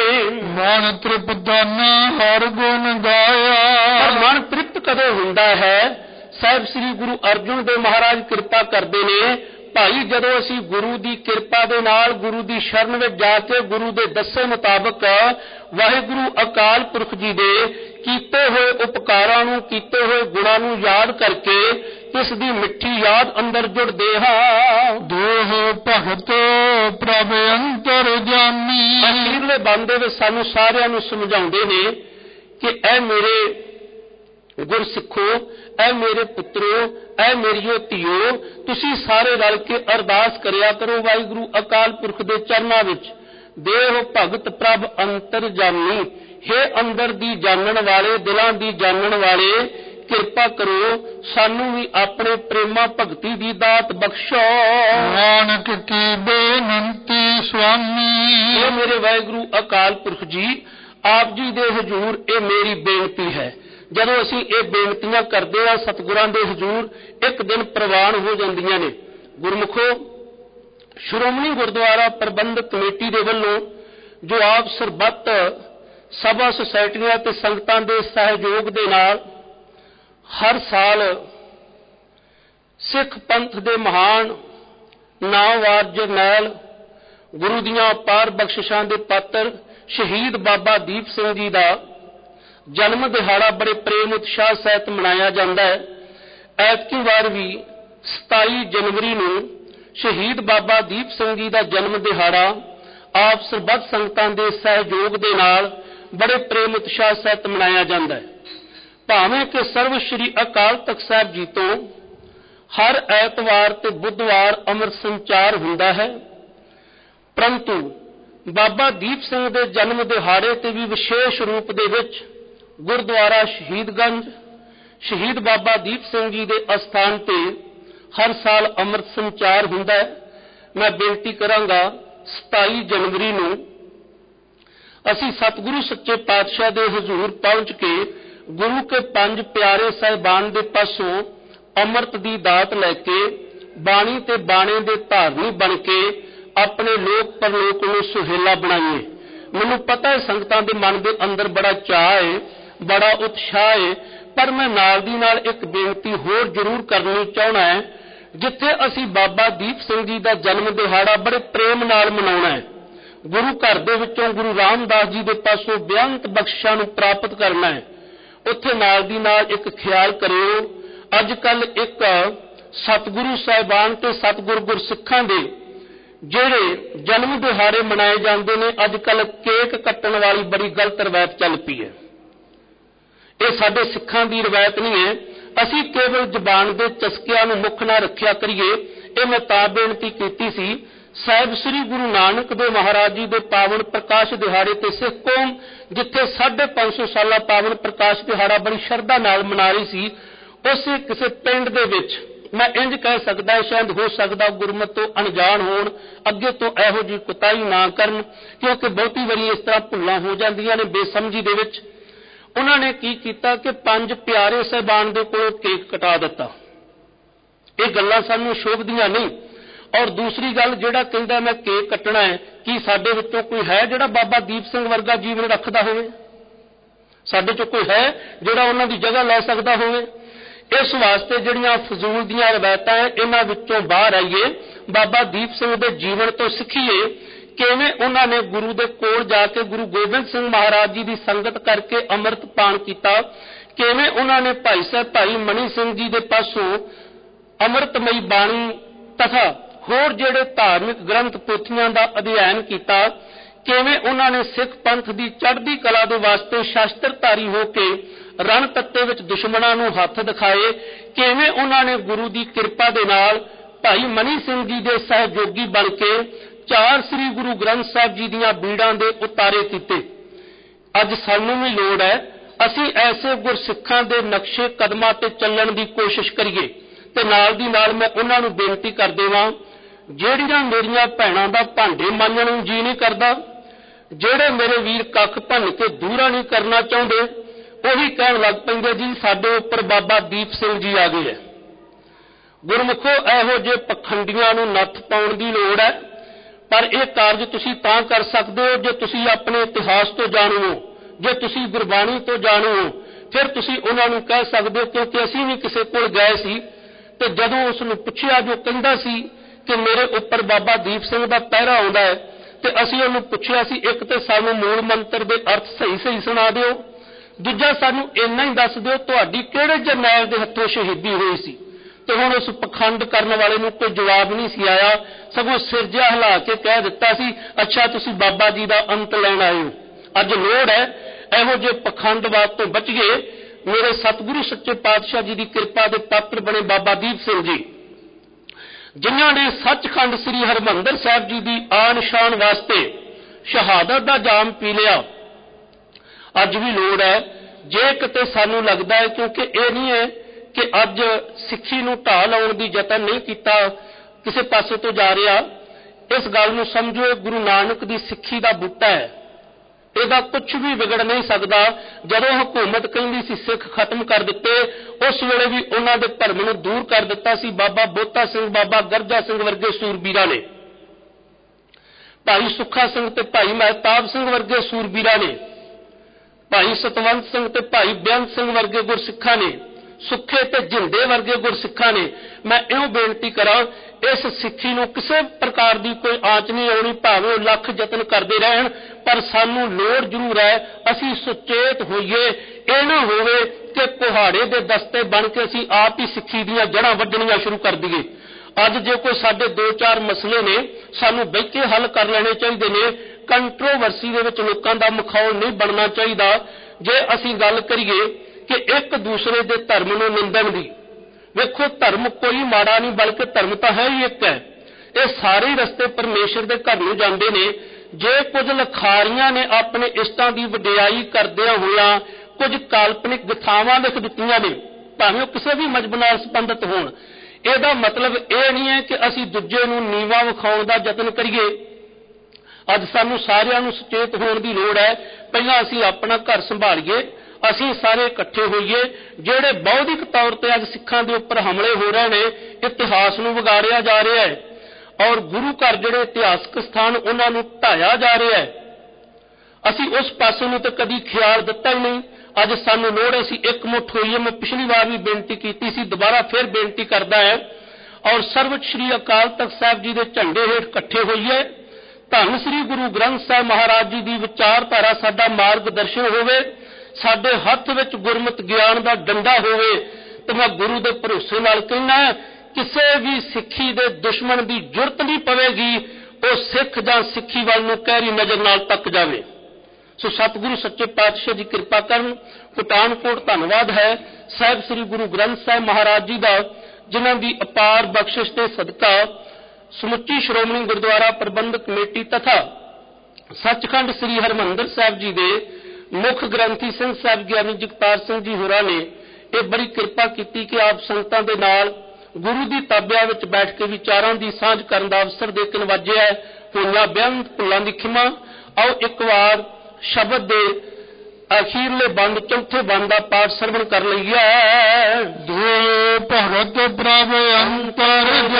ਮਨ ਤ੍ਰਿਪਤਨ ਹਰ ਗੁਣ ਗਾਇਆ। ਪਰ ਮਨ ਤ੍ਰਿਪਤ ਕਦੋਂ ਹੁੰਦਾ ਹੈ? ਸਾਹਿਬ ਸ੍ਰੀ ਗੁਰੂ ਅਰਜਨ ਦੇਵ ਮਹਾਰਾਜ ਕਿਰਪਾ ਕਰਦੇ ਨੇ। ਭਾਈ ਜਦੋਂ ਅਸੀਂ ਗੁਰੂ ਦੀ ਕਿਰਪਾ ਦੇ ਨਾਲ ਗੁਰੂ ਦੀ ਸ਼ਰਨ ਵਿੱਚ ਜਾ ਕੇ ਗੁਰੂ ਦੇ ਦੱਸੇ ਮੁਤਾਬਕ ਵਾਹਿਗੁਰੂ ਅਕਾਲ ਪੁਰਖ ਜੀ ਦੇ ਕੀਤੇ ਹੋਏ ਉਪਕਾਰਾਂ ਨੂੰ, ਕੀਤੇ ਹੋਏ ਗੁਣਾਂ ਨੂੰ ਯਾਦ ਕਰਕੇ ਇਸ ਦੀ ਮਿੱਠੀ ਯਾਦ ਅੰਦਰ ਜੁੜਦੇ ਹਾਂ। ਦੇਹ ਭਗਤ ਪ੍ਰਭ ਅੰਤਰ ਜਾਮੀ। ਅਖੀਰਲੇ ਬੰਦੇ ਵਿੱਚ ਸਾਨੂੰ ਸਾਰਿਆਂ ਨੂੰ ਸਮਝਾਉਂਦੇ ਨੇ ਕਿ ਐ ਮੇਰੇ ਗੁਰਸਿੱਖੋ, ਐ ਮੇਰੇ ਪੁੱਤਰੋ, ਐ ਮੇਰੀਓ ਧੀਓ, ਤੁਸੀਂ ਸਾਰੇ ਰਲ ਕੇ ਅਰਦਾਸ ਕਰਿਆ ਕਰੋ ਵਾਹਿਗੁਰੂ ਅਕਾਲ ਪੁਰਖ ਦੇ ਚਰਨਾਂ ਵਿੱਚ। ਦੇਹ ਭਗਤ ਪ੍ਰਭ ਅੰਤਰ ਜਾਮੀ। ਹੇ ਅੰਦਰ ਦੀ ਜਾਣਨ ਵਾਲੇ, ਦਿਲਾਂ ਦੀ ਜਾਣਨ ਵਾਲੇ, ਕਿਰਪਾ ਕਰੋ ਸਾਨੂੰ ਵੀ ਆਪਣੇ ਪ੍ਰੇਮਾ ਭਗਤੀ ਦੀ ਦਾਤ ਬਖਸ਼ੋ। ਨਾਨਕ ਕੀ ਬੇਨੰਤੀ ਸੁਆਮੀ। ਇਹ ਮੇਰੇ ਵਾਹਿਗੁਰੂ ਅਕਾਲ ਪੁਰਖ ਜੀ, ਆਪ ਜੀ ਦੇ ਹਜ਼ੂਰ ਇਹ ਮੇਰੀ ਬੇਨਤੀ ਹੈ। ਜਦੋਂ ਅਸੀਂ ਇਹ ਬੇਨਤੀਆਂ ਕਰਦੇ ਹਾਂ ਸਤਿਗੁਰਾਂ ਦੇ ਹਜ਼ੂਰ, ਇੱਕ ਦਿਨ ਪ੍ਰਵਾਨ ਹੋ ਜਾਂਦੀਆਂ ਨੇ। ਗੁਰਮੁਖੋ, ਸ਼੍ਰੋਮਣੀ ਗੁਰਦੁਆਰਾ ਪ੍ਰਬੰਧਕ ਕਮੇਟੀ ਦੇ ਵੱਲੋਂ ਜੋ ਆਪ ਸਰਬੱਤ ਸਭਾ ਸੁਸਾਇਟੀਆਂ ਤੇ ਸੰਗਤਾਂ ਦੇ ਸਹਿਯੋਗ ਦੇ ਨਾਲ ਹਰ ਸਾਲ ਸਿੱਖ ਪੰਥ ਦੇ ਮਹਾਨ ਨਾਮਵਾਰ ਜਰਨੈਲ, ਗੁਰੂ ਦੀਆਂ ਅਪਾਰ ਬਖਸ਼ਿਸ਼ਾਂ ਦੇ ਪਾਤਰ ਸ਼ਹੀਦ ਬਾਬਾ ਦੀਪ ਸਿੰਘ ਜੀ ਦਾ ਜਨਮ ਦਿਹਾੜਾ ਬੜੇ ਪ੍ਰੇਮ ਉਤਸ਼ਾਹ ਸਹਿਤ ਮਨਾਇਆ ਜਾਂਦਾ ਹੈ। ਐਤਕੀ ਵਾਰ ਵੀ 27 ਜਨਵਰੀ ਨੂੰ ਸ਼ਹੀਦ ਬਾਬਾ ਦੀਪ ਸਿੰਘ ਜੀ ਦਾ ਜਨਮ ਦਿਹਾੜਾ ਆਪ ਸਰਬੱਤ ਸੰਗਤਾਂ ਦੇ ਸਹਿਯੋਗ ਦੇ ਨਾਲ ਬੜੇ ਪ੍ਰੇਮ ਉਤਸ਼ਾਹ ਸਹਿਤ ਮਨਾਇਆ ਜਾਂਦਾ ਹੈ। ਭਾਵੇਂ ਕਿ ਸਰਵ ਸ਼੍ਰੀ ਅਕਾਲ ਤਖਤ ਸਾਹਿਬ ਜੀ ਤੋਂ ਹਰ ਐਤਵਾਰ ਤੇ ਬੁੱਧਵਾਰ ਅੰਮ੍ਰਿਤ ਸੰਚਾਰ ਹੁੰਦਾ ਹੈ, ਪਰੰਤੂ ਬਾਬਾ ਦੀਪ ਸਿੰਘ ਦੇ ਜਨਮ ਦਿਹਾੜੇ ਤੇ ਵੀ ਵਿਸ਼ੇਸ਼ ਰੂਪ ਦੇ ਵਿੱਚ ਗੁਰਦੁਆਰਾ ਸ਼ਹੀਦਗੰਜ ਸ਼ਹੀਦ ਬਾਬਾ ਦੀਪ ਸਿੰਘ ਜੀ ਦੇ ਅਸਥਾਨ ਤੇ ਹਰ ਸਾਲ ਅੰਮ੍ਰਿਤ ਸੰਚਾਰ ਹੁੰਦਾ ਹੈ। ਮੈਂ ਬੇਨਤੀ ਕਰਾਂਗਾ 27 ਜਨਵਰੀ ਨੂੰ ਅਸੀਂ ਸਤਿਗੁਰੂ ਸੱਚੇ ਪਾਤਸ਼ਾਹ ਦੇ ਹਜ਼ੂਰ ਪਹੁੰਚ ਕੇ ਗੁਰੂ ਕੇ ਪੰਜ ਪਿਆਰੇ ਸਾਹਿਬਾਨ ਦੇ ਪਾਸੋਂ ਅੰਮ੍ਰਿਤ ਦੀ ਦਾਤ ਲੈ ਕੇ ਬਾਣੀ ਤੇ ਬਾਣੇ ਦੇ ਧਾਰਨੀ ਬਣ ਕੇ ਆਪਣੇ ਲੋਕ ਪਰਲੋਕ ਨੂੰ ਸੁਹੇਲਾ ਬਣਾਈਏ। ਮੈਨੂੰ ਪਤਾ ਹੈ ਸੰਗਤਾਂ ਦੇ ਮਨ ਦੇ ਅੰਦਰ ਬੜਾ ਚਾਅ ਹੈ, ਬੜਾ ਉਤਸ਼ਾਹ ਹੈ, ਪਰ ਮੈਂ ਨਾਲ ਦੀ ਨਾਲ ਇੱਕ ਬੇਨਤੀ ਹੋਰ ਜ਼ਰੂਰ ਕਰਨੀ ਚਾਹੁੰਦਾ ਹੈ। ਜਿੱਥੇ ਅਸੀਂ ਬਾਬਾ ਦੀਪ ਸਿੰਘ ਜੀ ਦਾ ਜਨਮ ਦਿਹਾੜਾ ਬੜੇ ਪ੍ਰੇਮ ਨਾਲ ਮਨਾਉਣਾ ਹੈ, ਗੁਰੂ ਘਰ ਦੇ ਵਿੱਚੋਂ ਗੁਰੂ ਰਾਮਦਾਸ ਜੀ ਦੇ ਪਾਸੋਂ ਬੇਅੰਤ ਬਖਸ਼ਿਸ਼ਾਂ ਨੂੰ ਪ੍ਰਾਪਤ ਕਰਨਾ ਹੈ, ਉੱਥੇ ਨਾਲ ਦੀ ਨਾਲ ਇੱਕ ਖਿਆਲ ਕਰਿਓ, ਅੱਜ ਕੱਲ ਇੱਕ ਸਤਿਗੁਰੂ ਸਾਹਿਬਾਨ ਤੇ ਸਤਿਗੁਰ ਗੁਰਸਿੱਖਾਂ ਦੇ ਜਿਹੜੇ ਜਨਮ ਦਿਹਾੜੇ ਮਨਾਏ ਜਾਂਦੇ ਨੇ, ਅੱਜ ਕੱਲ ਕੇਕ ਕੱਟਣ ਵਾਲੀ ਬੜੀ ਗਲਤ ਰਵਾਇਤ ਚੱਲ ਪਈ ਹੈ। ਇਹ ਸਾਡੇ ਸਿੱਖਾਂ ਦੀ ਰਵਾਇਤ ਨਹੀਂ ਹੈ। ਅਸੀਂ ਕੇਵਲ ਜ਼ਬਾਨ ਦੇ ਚਸਕਿਆਂ ਨੂੰ ਮੁੱਖ ਨਾ ਰੱਖਿਆ ਕਰੀਏ। ਇਹ ਮੈਂ ਤਾਂ ਬੇਨਤੀ ਕੀਤੀ ਸੀ, ਸਾਹਿਬ ਸ੍ਰੀ ਗੁਰੂ ਨਾਨਕ ਦੇਵ ਮਹਾਰਾਜ ਜੀ ਦੇ ਪਾਵਨ ਪ੍ਰਕਾਸ਼ ਦਿਹਾੜੇ ਤੇ ਸਿੱਖ ਕੌਮ ਜਿੱਥੇ 550 ਸਾਲਾ ਪਾਵਨ ਪ੍ਰਕਾਸ਼ ਦਿਹਾੜਾ ਬੜੀ ਸ਼ਰਧਾ ਨਾਲ ਮਨਾ ਰਹੀ ਸੀ, ਉਸੇ ਕਿਸੇ ਪਿੰਡ ਦੇ ਵਿੱਚ ਮੈਂ ਇੰਜ ਕਹਿ ਸਕਦਾ, ਸ਼ਾਇਦ ਹੋ ਸਕਦਾ ਗੁਰਮਤ ਤੋਂ ਅਣਜਾਣ ਹੋਣ, ਅੱਗੇ ਤੋਂ ਇਹੋ ਜਿਹੀ ਕੁਤਾਹੀ ਨਾ ਕਰਨ, ਕਿਉਂਕਿ ਬਹੁਤੀ ਵਾਰੀ ਇਸ ਤਰ੍ਹਾਂ ਭੁੱਲਾਂ ਹੋ ਜਾਂਦੀਆਂ ਨੇ ਬੇਸਮਝੀ ਦੇ ਵਿੱਚ। ਉਹਨਾਂ ਨੇ ਕੀ ਕੀਤਾ ਕਿ 5 ਪਿਆਰੇ ਸਾਹਿਬਾਨ ਦੇ ਕੋਲੋਂ ਕੇਕ ਕਟਾ ਦਿੱਤਾ। ਇਹ ਗੱਲਾਂ ਸਾਨੂੰ ਸ਼ੋਭਦੀਆਂ ਨਹੀਂ। ਔਰ ਦੂਸਰੀ ਗੱਲ, ਜਿਹੜਾ ਕਹਿੰਦਾ ਮੈਂ ਕੇਕ ਕੱਟਣਾ ਹੈ, ਕੀ ਸਾਡੇ ਵਿੱਚੋਂ ਕੋਈ ਹੈ ਜਿਹੜਾ ਬਾਬਾ ਦੀਪ ਸਿੰਘ ਵਰਗਾ ਜੀਵਨ ਰੱਖਦਾ ਹੋਵੇ? ਸਾਡੇ ਚੋਂ ਕੋਈ ਹੈ ਜਿਹੜਾ ਉਹਨਾਂ ਦੀ ਜਗ੍ਹਾ ਲੈ ਸਕਦਾ ਹੋਵੇ? ਇਸ ਵਾਸਤੇ ਜਿਹੜੀਆਂ ਫਜ਼ੂਲ ਦੀਆਂ ਰਵਾਇਤਾਂ ਹੈ, ਇਹਨਾਂ ਵਿੱਚੋਂ ਬਾਹਰ ਆਈਏ, ਬਾਬਾ ਦੀਪ ਸਿੰਘ ਦੇ ਜੀਵਨ ਤੋਂ ਸਿੱਖੀਏ, ਕਿਵੇਂ ਉਹਨਾਂ ਨੇ ਗੁਰੂ ਦੇ ਕੋਲ ਜਾ ਕੇ ਗੁਰੂ ਗੋਬਿੰਦ ਸਿੰਘ ਮਹਾਰਾਜ ਜੀ ਦੀ ਸੰਗਤ ਕਰਕੇ ਅੰਮ੍ਰਿਤ ਪਾਨ ਕੀਤਾ, ਕਿਵੇਂ ਉਹਨਾਂ ਨੇ ਭਾਈ ਸਾਹਿਬ ਭਾਈ ਮਨੀ ਸਿੰਘ ਜੀ ਦੇ ਪਾਸੋਂ ਅੰਮ੍ਰਿਤਮਈ ਬਾਣੀ ਤਥਾ ਹੋਰ ਜਿਹੜੇ ਧਾਰਮਿਕ ਗ੍ਰੰਥ ਪੋਥੀਆਂ ਦਾ ਅਧਿਐਨ ਕੀਤਾ, ਕਿਵੇਂ ਉਹਨਾਂ ਨੇ ਸਿੱਖ ਪੰਥ ਦੀ ਚੜ੍ਹਦੀ ਕਲਾ ਦੇ ਵਾਸਤੇ ਸ਼ਾਸਤਰਧਾਰੀ ਹੋ ਕੇ ਰਣ ਤੱਤੇ ਵਿੱਚ ਦੁਸ਼ਮਣਾਂ ਨੂੰ ਹੱਥ ਦਿਖਾਏ, ਕਿਵੇਂ ਉਹਨਾਂ ਨੇ ਗੁਰੂ ਦੀ ਕਿਰਪਾ ਦੇ ਨਾਲ ਭਾਈ ਮਨੀ ਸਿੰਘ ਜੀ ਦੇ ਸਹਿਯੋਗੀ ਬਣ ਕੇ 4 ਸ੍ਰੀ ਗੁਰੂ ਗ੍ਰੰਥ ਸਾਹਿਬ ਜੀ ਦੀਆਂ ਬੀੜਾਂ ਦੇ ਉਤਾਰੇ ਕੀਤੇ। ਅੱਜ ਸਾਨੂੰ ਵੀ ਲੋੜ ਹੈ ਅਸੀਂ ਐਸੇ ਗੁਰਸਿੱਖਾਂ ਦੇ ਨਕਸ਼ੇ ਕਦਮਾਂ ਤੇ ਚੱਲਣ ਦੀ ਕੋਸ਼ਿਸ਼ ਕਰੀਏ। ਤੇ ਨਾਲ ਦੀ ਨਾਲ ਮੈਂ ਉਹਨਾਂ ਨੂੰ ਬੇਨਤੀ ਕਰ ਦੇਵਾਂ, ਜਿਹੜੀਆਂ ਮੇਰੀਆਂ ਭੈਣਾਂ ਦਾ ਭਾਂਡੇ ਮਾਂਜਣ ਨੂੰ ਜੀ ਨਹੀਂ ਕਰਦਾ, ਜਿਹੜੇ ਮੇਰੇ ਵੀਰ ਕੱਖ ਭੰਨ ਕੇ ਦੂਰਾ ਨਹੀਂ ਕਰਨਾ ਚਾਹੁੰਦੇ, ਉਹੀ ਕਹਿਣ ਲੱਗ ਪੈਂਦੇ ਜੀ ਸਾਡੇ ਉੱਪਰ ਬਾਬਾ ਦੀਪ ਸਿੰਘ ਜੀ ਆ ਗਏ ਹੈ। ਗੁਰਮੁਖੋ, ਇਹੋ ਜਿਹੇ ਪਖੰਡੀਆਂ ਨੂੰ ਨੱਥ ਪਾਉਣ ਦੀ ਲੋੜ ਹੈ, ਪਰ ਇਹ ਕਾਰਜ ਤੁਸੀਂ ਤਾਂ ਕਰ ਸਕਦੇ ਹੋ ਜੇ ਤੁਸੀਂ ਆਪਣੇ ਇਤਿਹਾਸ ਤੋਂ ਜਾਣੂ ਹੋ, ਜੇ ਤੁਸੀਂ ਗੁਰਬਾਣੀ ਤੋਂ ਜਾਣੂ ਹੋ, ਫਿਰ ਤੁਸੀਂ ਉਹਨਾਂ ਨੂੰ ਕਹਿ ਸਕਦੇ ਹੋ। ਕਿਉਂਕਿ ਅਸੀਂ ਵੀ ਕਿਸੇ ਕੋਲ ਗਏ ਸੀ ਤੇ ਜਦੋਂ ਉਸ ਨੂੰ ਪੁੱਛਿਆ, ਜੋ ਕਹਿੰਦਾ ਸੀ ਕਿ ਮੇਰੇ ਉੱਪਰ ਬਾਬਾ ਦੀਪ ਸਿੰਘ ਦਾ ਪਹਿਰਾ ਆਉਂਦਾ ਹੈ, ਤੇ ਅਸੀਂ ਉਹਨੂੰ ਪੁੱਛਿਆ ਸੀ, ਇੱਕ ਤੇ ਸਾਨੂੰ ਮੂਲ ਮੰਤਰ ਦੇ ਅਰਥ ਸਹੀ ਸੁਣਾ ਦਿਓ, ਦੂਜਾ ਸਾਨੂੰ ਇੰਨਾ ਹੀ ਦੱਸ ਦਿਓ ਤੁਹਾਡੀ ਕਿਹੜੇ ਜਰਨੈਲ ਦੇ ਹੱਥੋਂ ਸ਼ਹੀਦੀ ਹੋਈ ਸੀ। ਤੇ ਹੁਣ ਉਸ ਪਖੰਡ ਕਰਨ ਵਾਲੇ ਨੂੰ ਕੋਈ ਜਵਾਬ ਨਹੀਂ ਸੀ ਆਇਆ, ਸਗੋਂ ਸਿਰ ਜਿਹਾ ਹਿਲਾ ਕੇ ਕਹਿ ਦਿੱਤਾ ਸੀ, ਅੱਛਾ ਤੁਸੀਂ ਬਾਬਾ ਜੀ ਦਾ ਅੰਤ ਲੈਣ ਆਏ ਹੋ। ਅੱਜ ਲੋੜ ਹੈ ਇਹੋ ਜਿਹੇ ਪਖੰਡਵਾਦ ਤੋਂ ਬਚੀਏ। ਮੇਰੇ ਸਤਿਗੁਰੂ ਸੱਚੇ ਪਾਤਸ਼ਾਹ ਜੀ ਦੀ ਕਿਰਪਾ ਦੇ ਪਾਤਰ ਬਣੇ ਬਾਬਾ ਦੀਪ ਸਿੰਘ ਜੀ, ਜਿਨ੍ਹਾਂ ਨੇ ਸੱਚਖੰਡ ਸ੍ਰੀ ਹਰਿਮੰਦਰ ਸਾਹਿਬ ਜੀ ਦੀ ਆਨ ਸ਼ਾਨ ਵਾਸਤੇ ਸ਼ਹਾਦਤ ਦਾ ਜਾਮ ਪੀ ਲਿਆ। ਅੱਜ ਵੀ ਲੋੜ ਹੈ, ਜੇ ਕਿਤੇ ਸਾਨੂੰ ਲੱਗਦਾ ਹੈ, ਕਿਉਂਕਿ ਇਹ ਨਹੀਂ ਹੈ ਕਿ ਅੱਜ ਸਿੱਖੀ ਨੂੰ ਢਾਹ ਲਾਉਣ ਦੀ ਯਤਨ ਨਹੀਂ ਕੀਤਾ, ਕਿਸੇ ਪਾਸੇ ਤੋਂ ਜਾ ਰਿਹਾ। ਇਸ ਗੱਲ ਨੂੰ ਸਮਝੋ, ਗੁਰੂ ਨਾਨਕ ਦੀ ਸਿੱਖੀ ਦਾ ਬੂਟਾ ਹੈ, ਇਹਦਾ ਕੁਝ ਵੀ ਵਿਗੜ ਨਹੀਂ ਸਕਦਾ। ਜਦੋਂ ਹਕੂਮਤ ਕਹਿੰਦੀ ਸੀ ਸਿੱਖ ਖਤਮ ਕਰ ਦਿੱਤੇ, ਉਸ ਵੇਲੇ ਵੀ ਉਹਨਾਂ ਦੇ ਭਰਮ ਨੂੰ ਦੂਰ ਕਰ ਦਿੱਤਾ ਸੀ ਬਾਬਾ ਬੋਤਾ ਸਿੰਘ, ਬਾਬਾ ਗਰਜਾ ਸਿੰਘ ਵਰਗੇ ਸੂਰਬੀਰਾਂ ਨੇ, ਭਾਈ ਸੁੱਖਾ ਸਿੰਘ ਤੇ ਭਾਈ ਮਹਿਤਾਬ ਸਿੰਘ ਵਰਗੇ ਸੂਰਬੀਰਾਂ ਨੇ, ਭਾਈ ਸਤਵੰਤ ਸਿੰਘ ਤੇ ਭਾਈ ਬੇਅੰਤ ਸਿੰਘ ਵਰਗੇ ਗੁਰਸਿੱਖਾਂ ਨੇ, ਸੁੱਖੇ ਤੇ ਜਿੰਦੇ ਵਰਗੇ ਗੁਰਸਿੱਖਾਂ ਨੇ। ਮੈਂ ਇਉਂ ਬੇਨਤੀ ਕਰਾਂ, ਇਸ ਸਿੱਖੀ ਨੂੰ ਕਿਸੇ ਪ੍ਰਕਾਰ ਦੀ ਕੋਈ ਆਂਚ ਨਹੀਂ ਆਉਣੀ, ਭਾਵੇਂ ਉਹ ਲੱਖ ਯਤਨ ਕਰਦੇ ਰਹਿਣ, ਪਰ ਸਾਨੂੰ ਲੋੜ ਜ਼ਰੂਰ ਹੈ ਅਸੀਂ ਸੁਚੇਤ ਹੋਈਏ। ਇਹ ਨਾ ਹੋਵੇ ਕਿ ਕੁਹਾੜੇ ਦੇ ਦਸਤੇ ਬਣ ਕੇ ਅਸੀਂ ਆਪ ਹੀ ਸਿੱਖੀ ਦੀਆਂ ਜੜ੍ਹਾਂ ਵੱਢਣੀਆਂ ਸ਼ੁਰੂ ਕਰ ਦਈਏ। ਅੱਜ ਜੇ ਕੋਈ ਸਾਡੇ 2-4 ਮਸਲੇ ਨੇ, ਸਾਨੂੰ ਬਹਿ ਕੇ ਹੱਲ ਕਰ ਲੈਣੇ ਚਾਹੀਦੇ ਨੇ। ਕੰਟਰੋਵਰਸੀ ਦੇ ਵਿੱਚ ਲੋਕਾਂ ਦਾ ਮਖੌਲ ਨਹੀਂ ਬਣਨਾ ਚਾਹੀਦਾ। ਜੇ ਅਸੀਂ ਗੱਲ ਕਰੀਏ ਕਿ ਇੱਕ ਦੂਸਰੇ ਦੇ ਧਰਮ ਨੂੰ ਨਿੰਦਣ ਦੀ, ਵੇਖੋ ਧਰਮ ਕੋਈ ਮਾੜਾ ਨਹੀਂ, ਬਲਕਿ ਧਰਮ ਤਾਂ ਹੈ ਹੀ ਇੱਕ ਹੈ। ਇਹ ਸਾਰੇ ਰਸਤੇ ਪਰਮੇਸ਼ਰ ਦੇ ਘਰ ਨੂੰ ਜਾਂਦੇ ਨੇ। ਜੇ ਕੁਝ ਲਖਾਰੀਆਂ ਨੇ ਆਪਣੇ ਇਸ਼ਟਾਂ ਦੀ ਵਡਿਆਈ ਕਰਦਿਆਂ ਹੋਇਆਂ ਕੁਝ ਕਾਲਪਨਿਕ ਗਥਾਵਾਂ ਲਿਖ ਦਿੱਤੀਆਂ ਨੇ, ਭਾਵੇਂ ਉਹ ਕਿਸੇ ਵੀ ਮਜ਼ਹਬ ਨਾਲ ਸੰਬੰਧਿਤ ਹੋਣ, ਇਹਦਾ ਮਤਲਬ ਇਹ ਨਹੀਂ ਹੈ ਕਿ ਅਸੀਂ ਦੂਜੇ ਨੂੰ ਨੀਵਾਂ ਵਿਖਾਉਣ ਦਾ ਯਤਨ ਕਰੀਏ। ਅੱਜ ਸਾਨੂੰ ਸਾਰਿਆਂ ਨੂੰ ਸੁਚੇਤ ਹੋਣ ਦੀ ਲੋੜ ਹੈ। ਪਹਿਲਾਂ ਅਸੀਂ ਆਪਣਾ ਘਰ ਸੰਭਾਲੀਏ, ਅਸੀਂ ਸਾਰੇ ਇਕੱਠੇ ਹੋਈਏ। ਜਿਹੜੇ ਬੌਧਿਕ ਤੌਰ ਤੇ ਅੱਜ ਸਿੱਖਾਂ ਦੇ ਉੱਪਰ ਹਮਲੇ ਹੋ ਰਹੇ ਨੇ, ਇਤਿਹਾਸ ਨੂੰ ਵਿਗਾੜਿਆ ਜਾ ਰਿਹਾ ਹੈ, ਔਰ ਗੁਰੂ ਘਰ ਜਿਹੜੇ ਇਤਿਹਾਸਕ ਸਥਾਨ ਉਹਨਾਂ ਨੂੰ ਢਾਇਆ ਜਾ ਰਿਹਾ ਹੈ, ਅਸੀਂ ਉਸ ਪਾਸੇ ਨੂੰ ਤਾਂ ਕਦੀ ਖਿਆਲ ਦਿੱਤਾ ਹੀ ਨਹੀਂ। ਅੱਜ ਸਾਨੂੰ ਲੋੜ ਹੈ ਅਸੀਂ ਇਕਮੁੱਠ ਹੋਈਏ। ਮੈਂ ਪਿਛਲੀ ਵਾਰ ਵੀ ਬੇਨਤੀ ਕੀਤੀ ਸੀ, ਦੁਬਾਰਾ ਫਿਰ ਬੇਨਤੀ ਕਰਦਾ ਹੈ, ਔਰ ਸਰਬਤ ਸ਼੍ਰੀ ਅਕਾਲ ਤਖਤ ਸਾਹਿਬ ਜੀ ਦੇ ਝੰਡੇ ਹੇਠ ਇਕੱਠੇ ਹੋਈਏ ਧੰਨ ਸ੍ਰੀ ਗੁਰੂ ਗ੍ਰੰਥ ਸਾਹਿਬ ਮਹਾਰਾਜ ਜੀ ਦੀ ਵਿਚਾਰਧਾਰਾ ਸਾਡਾ ਮਾਰਗਦਰਸ਼ਨ ਹੋਵੇ, ਸਾਡੇ ਹੱਥ ਵਿੱਚ ਗੁਰਮਤਿ ਗਿਆਨ ਦਾ ਡੰਡਾ ਹੋਵੇ। ਤੇ ਮੈਂ ਗੁਰੂ ਦੇ ਭਰੋਸੇ ਨਾਲ ਕਹਿੰਦਾ, ਕਿਸੇ ਵੀ ਸਿੱਖੀ ਦੇ ਦੁਸ਼ਮਣ ਦੀ ਜੁਰਤ ਨਹੀਂ ਪਵੇਗੀ ਉਹ ਸਿੱਖ ਜਾਂ ਸਿੱਖੀ ਵੱਲ ਨੂੰ ਕਹਿਰੀ ਨਜ਼ਰ ਨਾਲ ਤੱਕ ਜਾਵੇ। ਸੋ ਸਤਿਗੁਰੂ ਸੱਚੇ ਪਾਤਸ਼ਾਹ ਜੀ ਕਿਰਪਾ ਕਰਨ। ਪਠਾਨਕੋਟ ਧੰਨਵਾਦ ਹੈ ਸਾਹਿਬ ਸ੍ਰੀ ਗੁਰੂ ਗ੍ਰੰਥ ਸਾਹਿਬ ਮਹਾਰਾਜ ਜੀ ਦਾ, ਜਿਨ੍ਹਾਂ ਦੀ ਅਪਾਰ ਬਖਸ਼ਿਸ਼ ਦੇ ਸਦਕਾ ਸਮੁੱਚੀ ਸ਼੍ਰੋਮਣੀ ਗੁਰਦੁਆਰਾ ਪ੍ਰਬੰਧਕ ਕਮੇਟੀ ਤਥਾ ਸੱਚਖੰਡ ਸ੍ਰੀ ਹਰਿਮੰਦਰ ਸਾਹਿਬ ਜੀ ਦੇ ਮੁੱਖ ਗ੍ਰੰਥੀ ਸਿੰਘ ਸਾਹਿਬ ਗਿਆਨੀ ਜਗਤਾਰ ਸਿੰਘ ਜੀ ਹੋਰਾਂ ਨੇ ਇਹ ਬੜੀ ਕਿਰਪਾ ਕੀਤੀ ਕਿ ਆਪ ਸੰਗਤਾਂ ਦੇ ਨਾਲ ਗੁਰੂ ਦੀ ਤਾਬਿਆ ਵਿੱਚ ਬੈਠ ਕੇ ਵਿਚਾਰਾਂ ਦੀ ਸਾਂਝ ਕਰਨ ਦਾ ਅਵਸਰ ਦੇ ਕੇ ਨਵਾਜਿਆ। ਹੋਈਆਂ ਬੇਅੰਤ ਭੁੱਲਾਂ ਦੀ ਖਿਮਾ। ਆਓ ਇੱਕ ਵਾਰ ਸ਼ਬਦ ਦੇ ਅਖੀਰਲੇ ਬੰਦ, ਚੌਥੇ ਬੰਦ ਦਾ ਪਾਠ ਸਰਵਣ ਕਰ ਲਈਏ। ਦੋ ਭਗਤ ਪ੍ਰਭ ਅੰਤਰ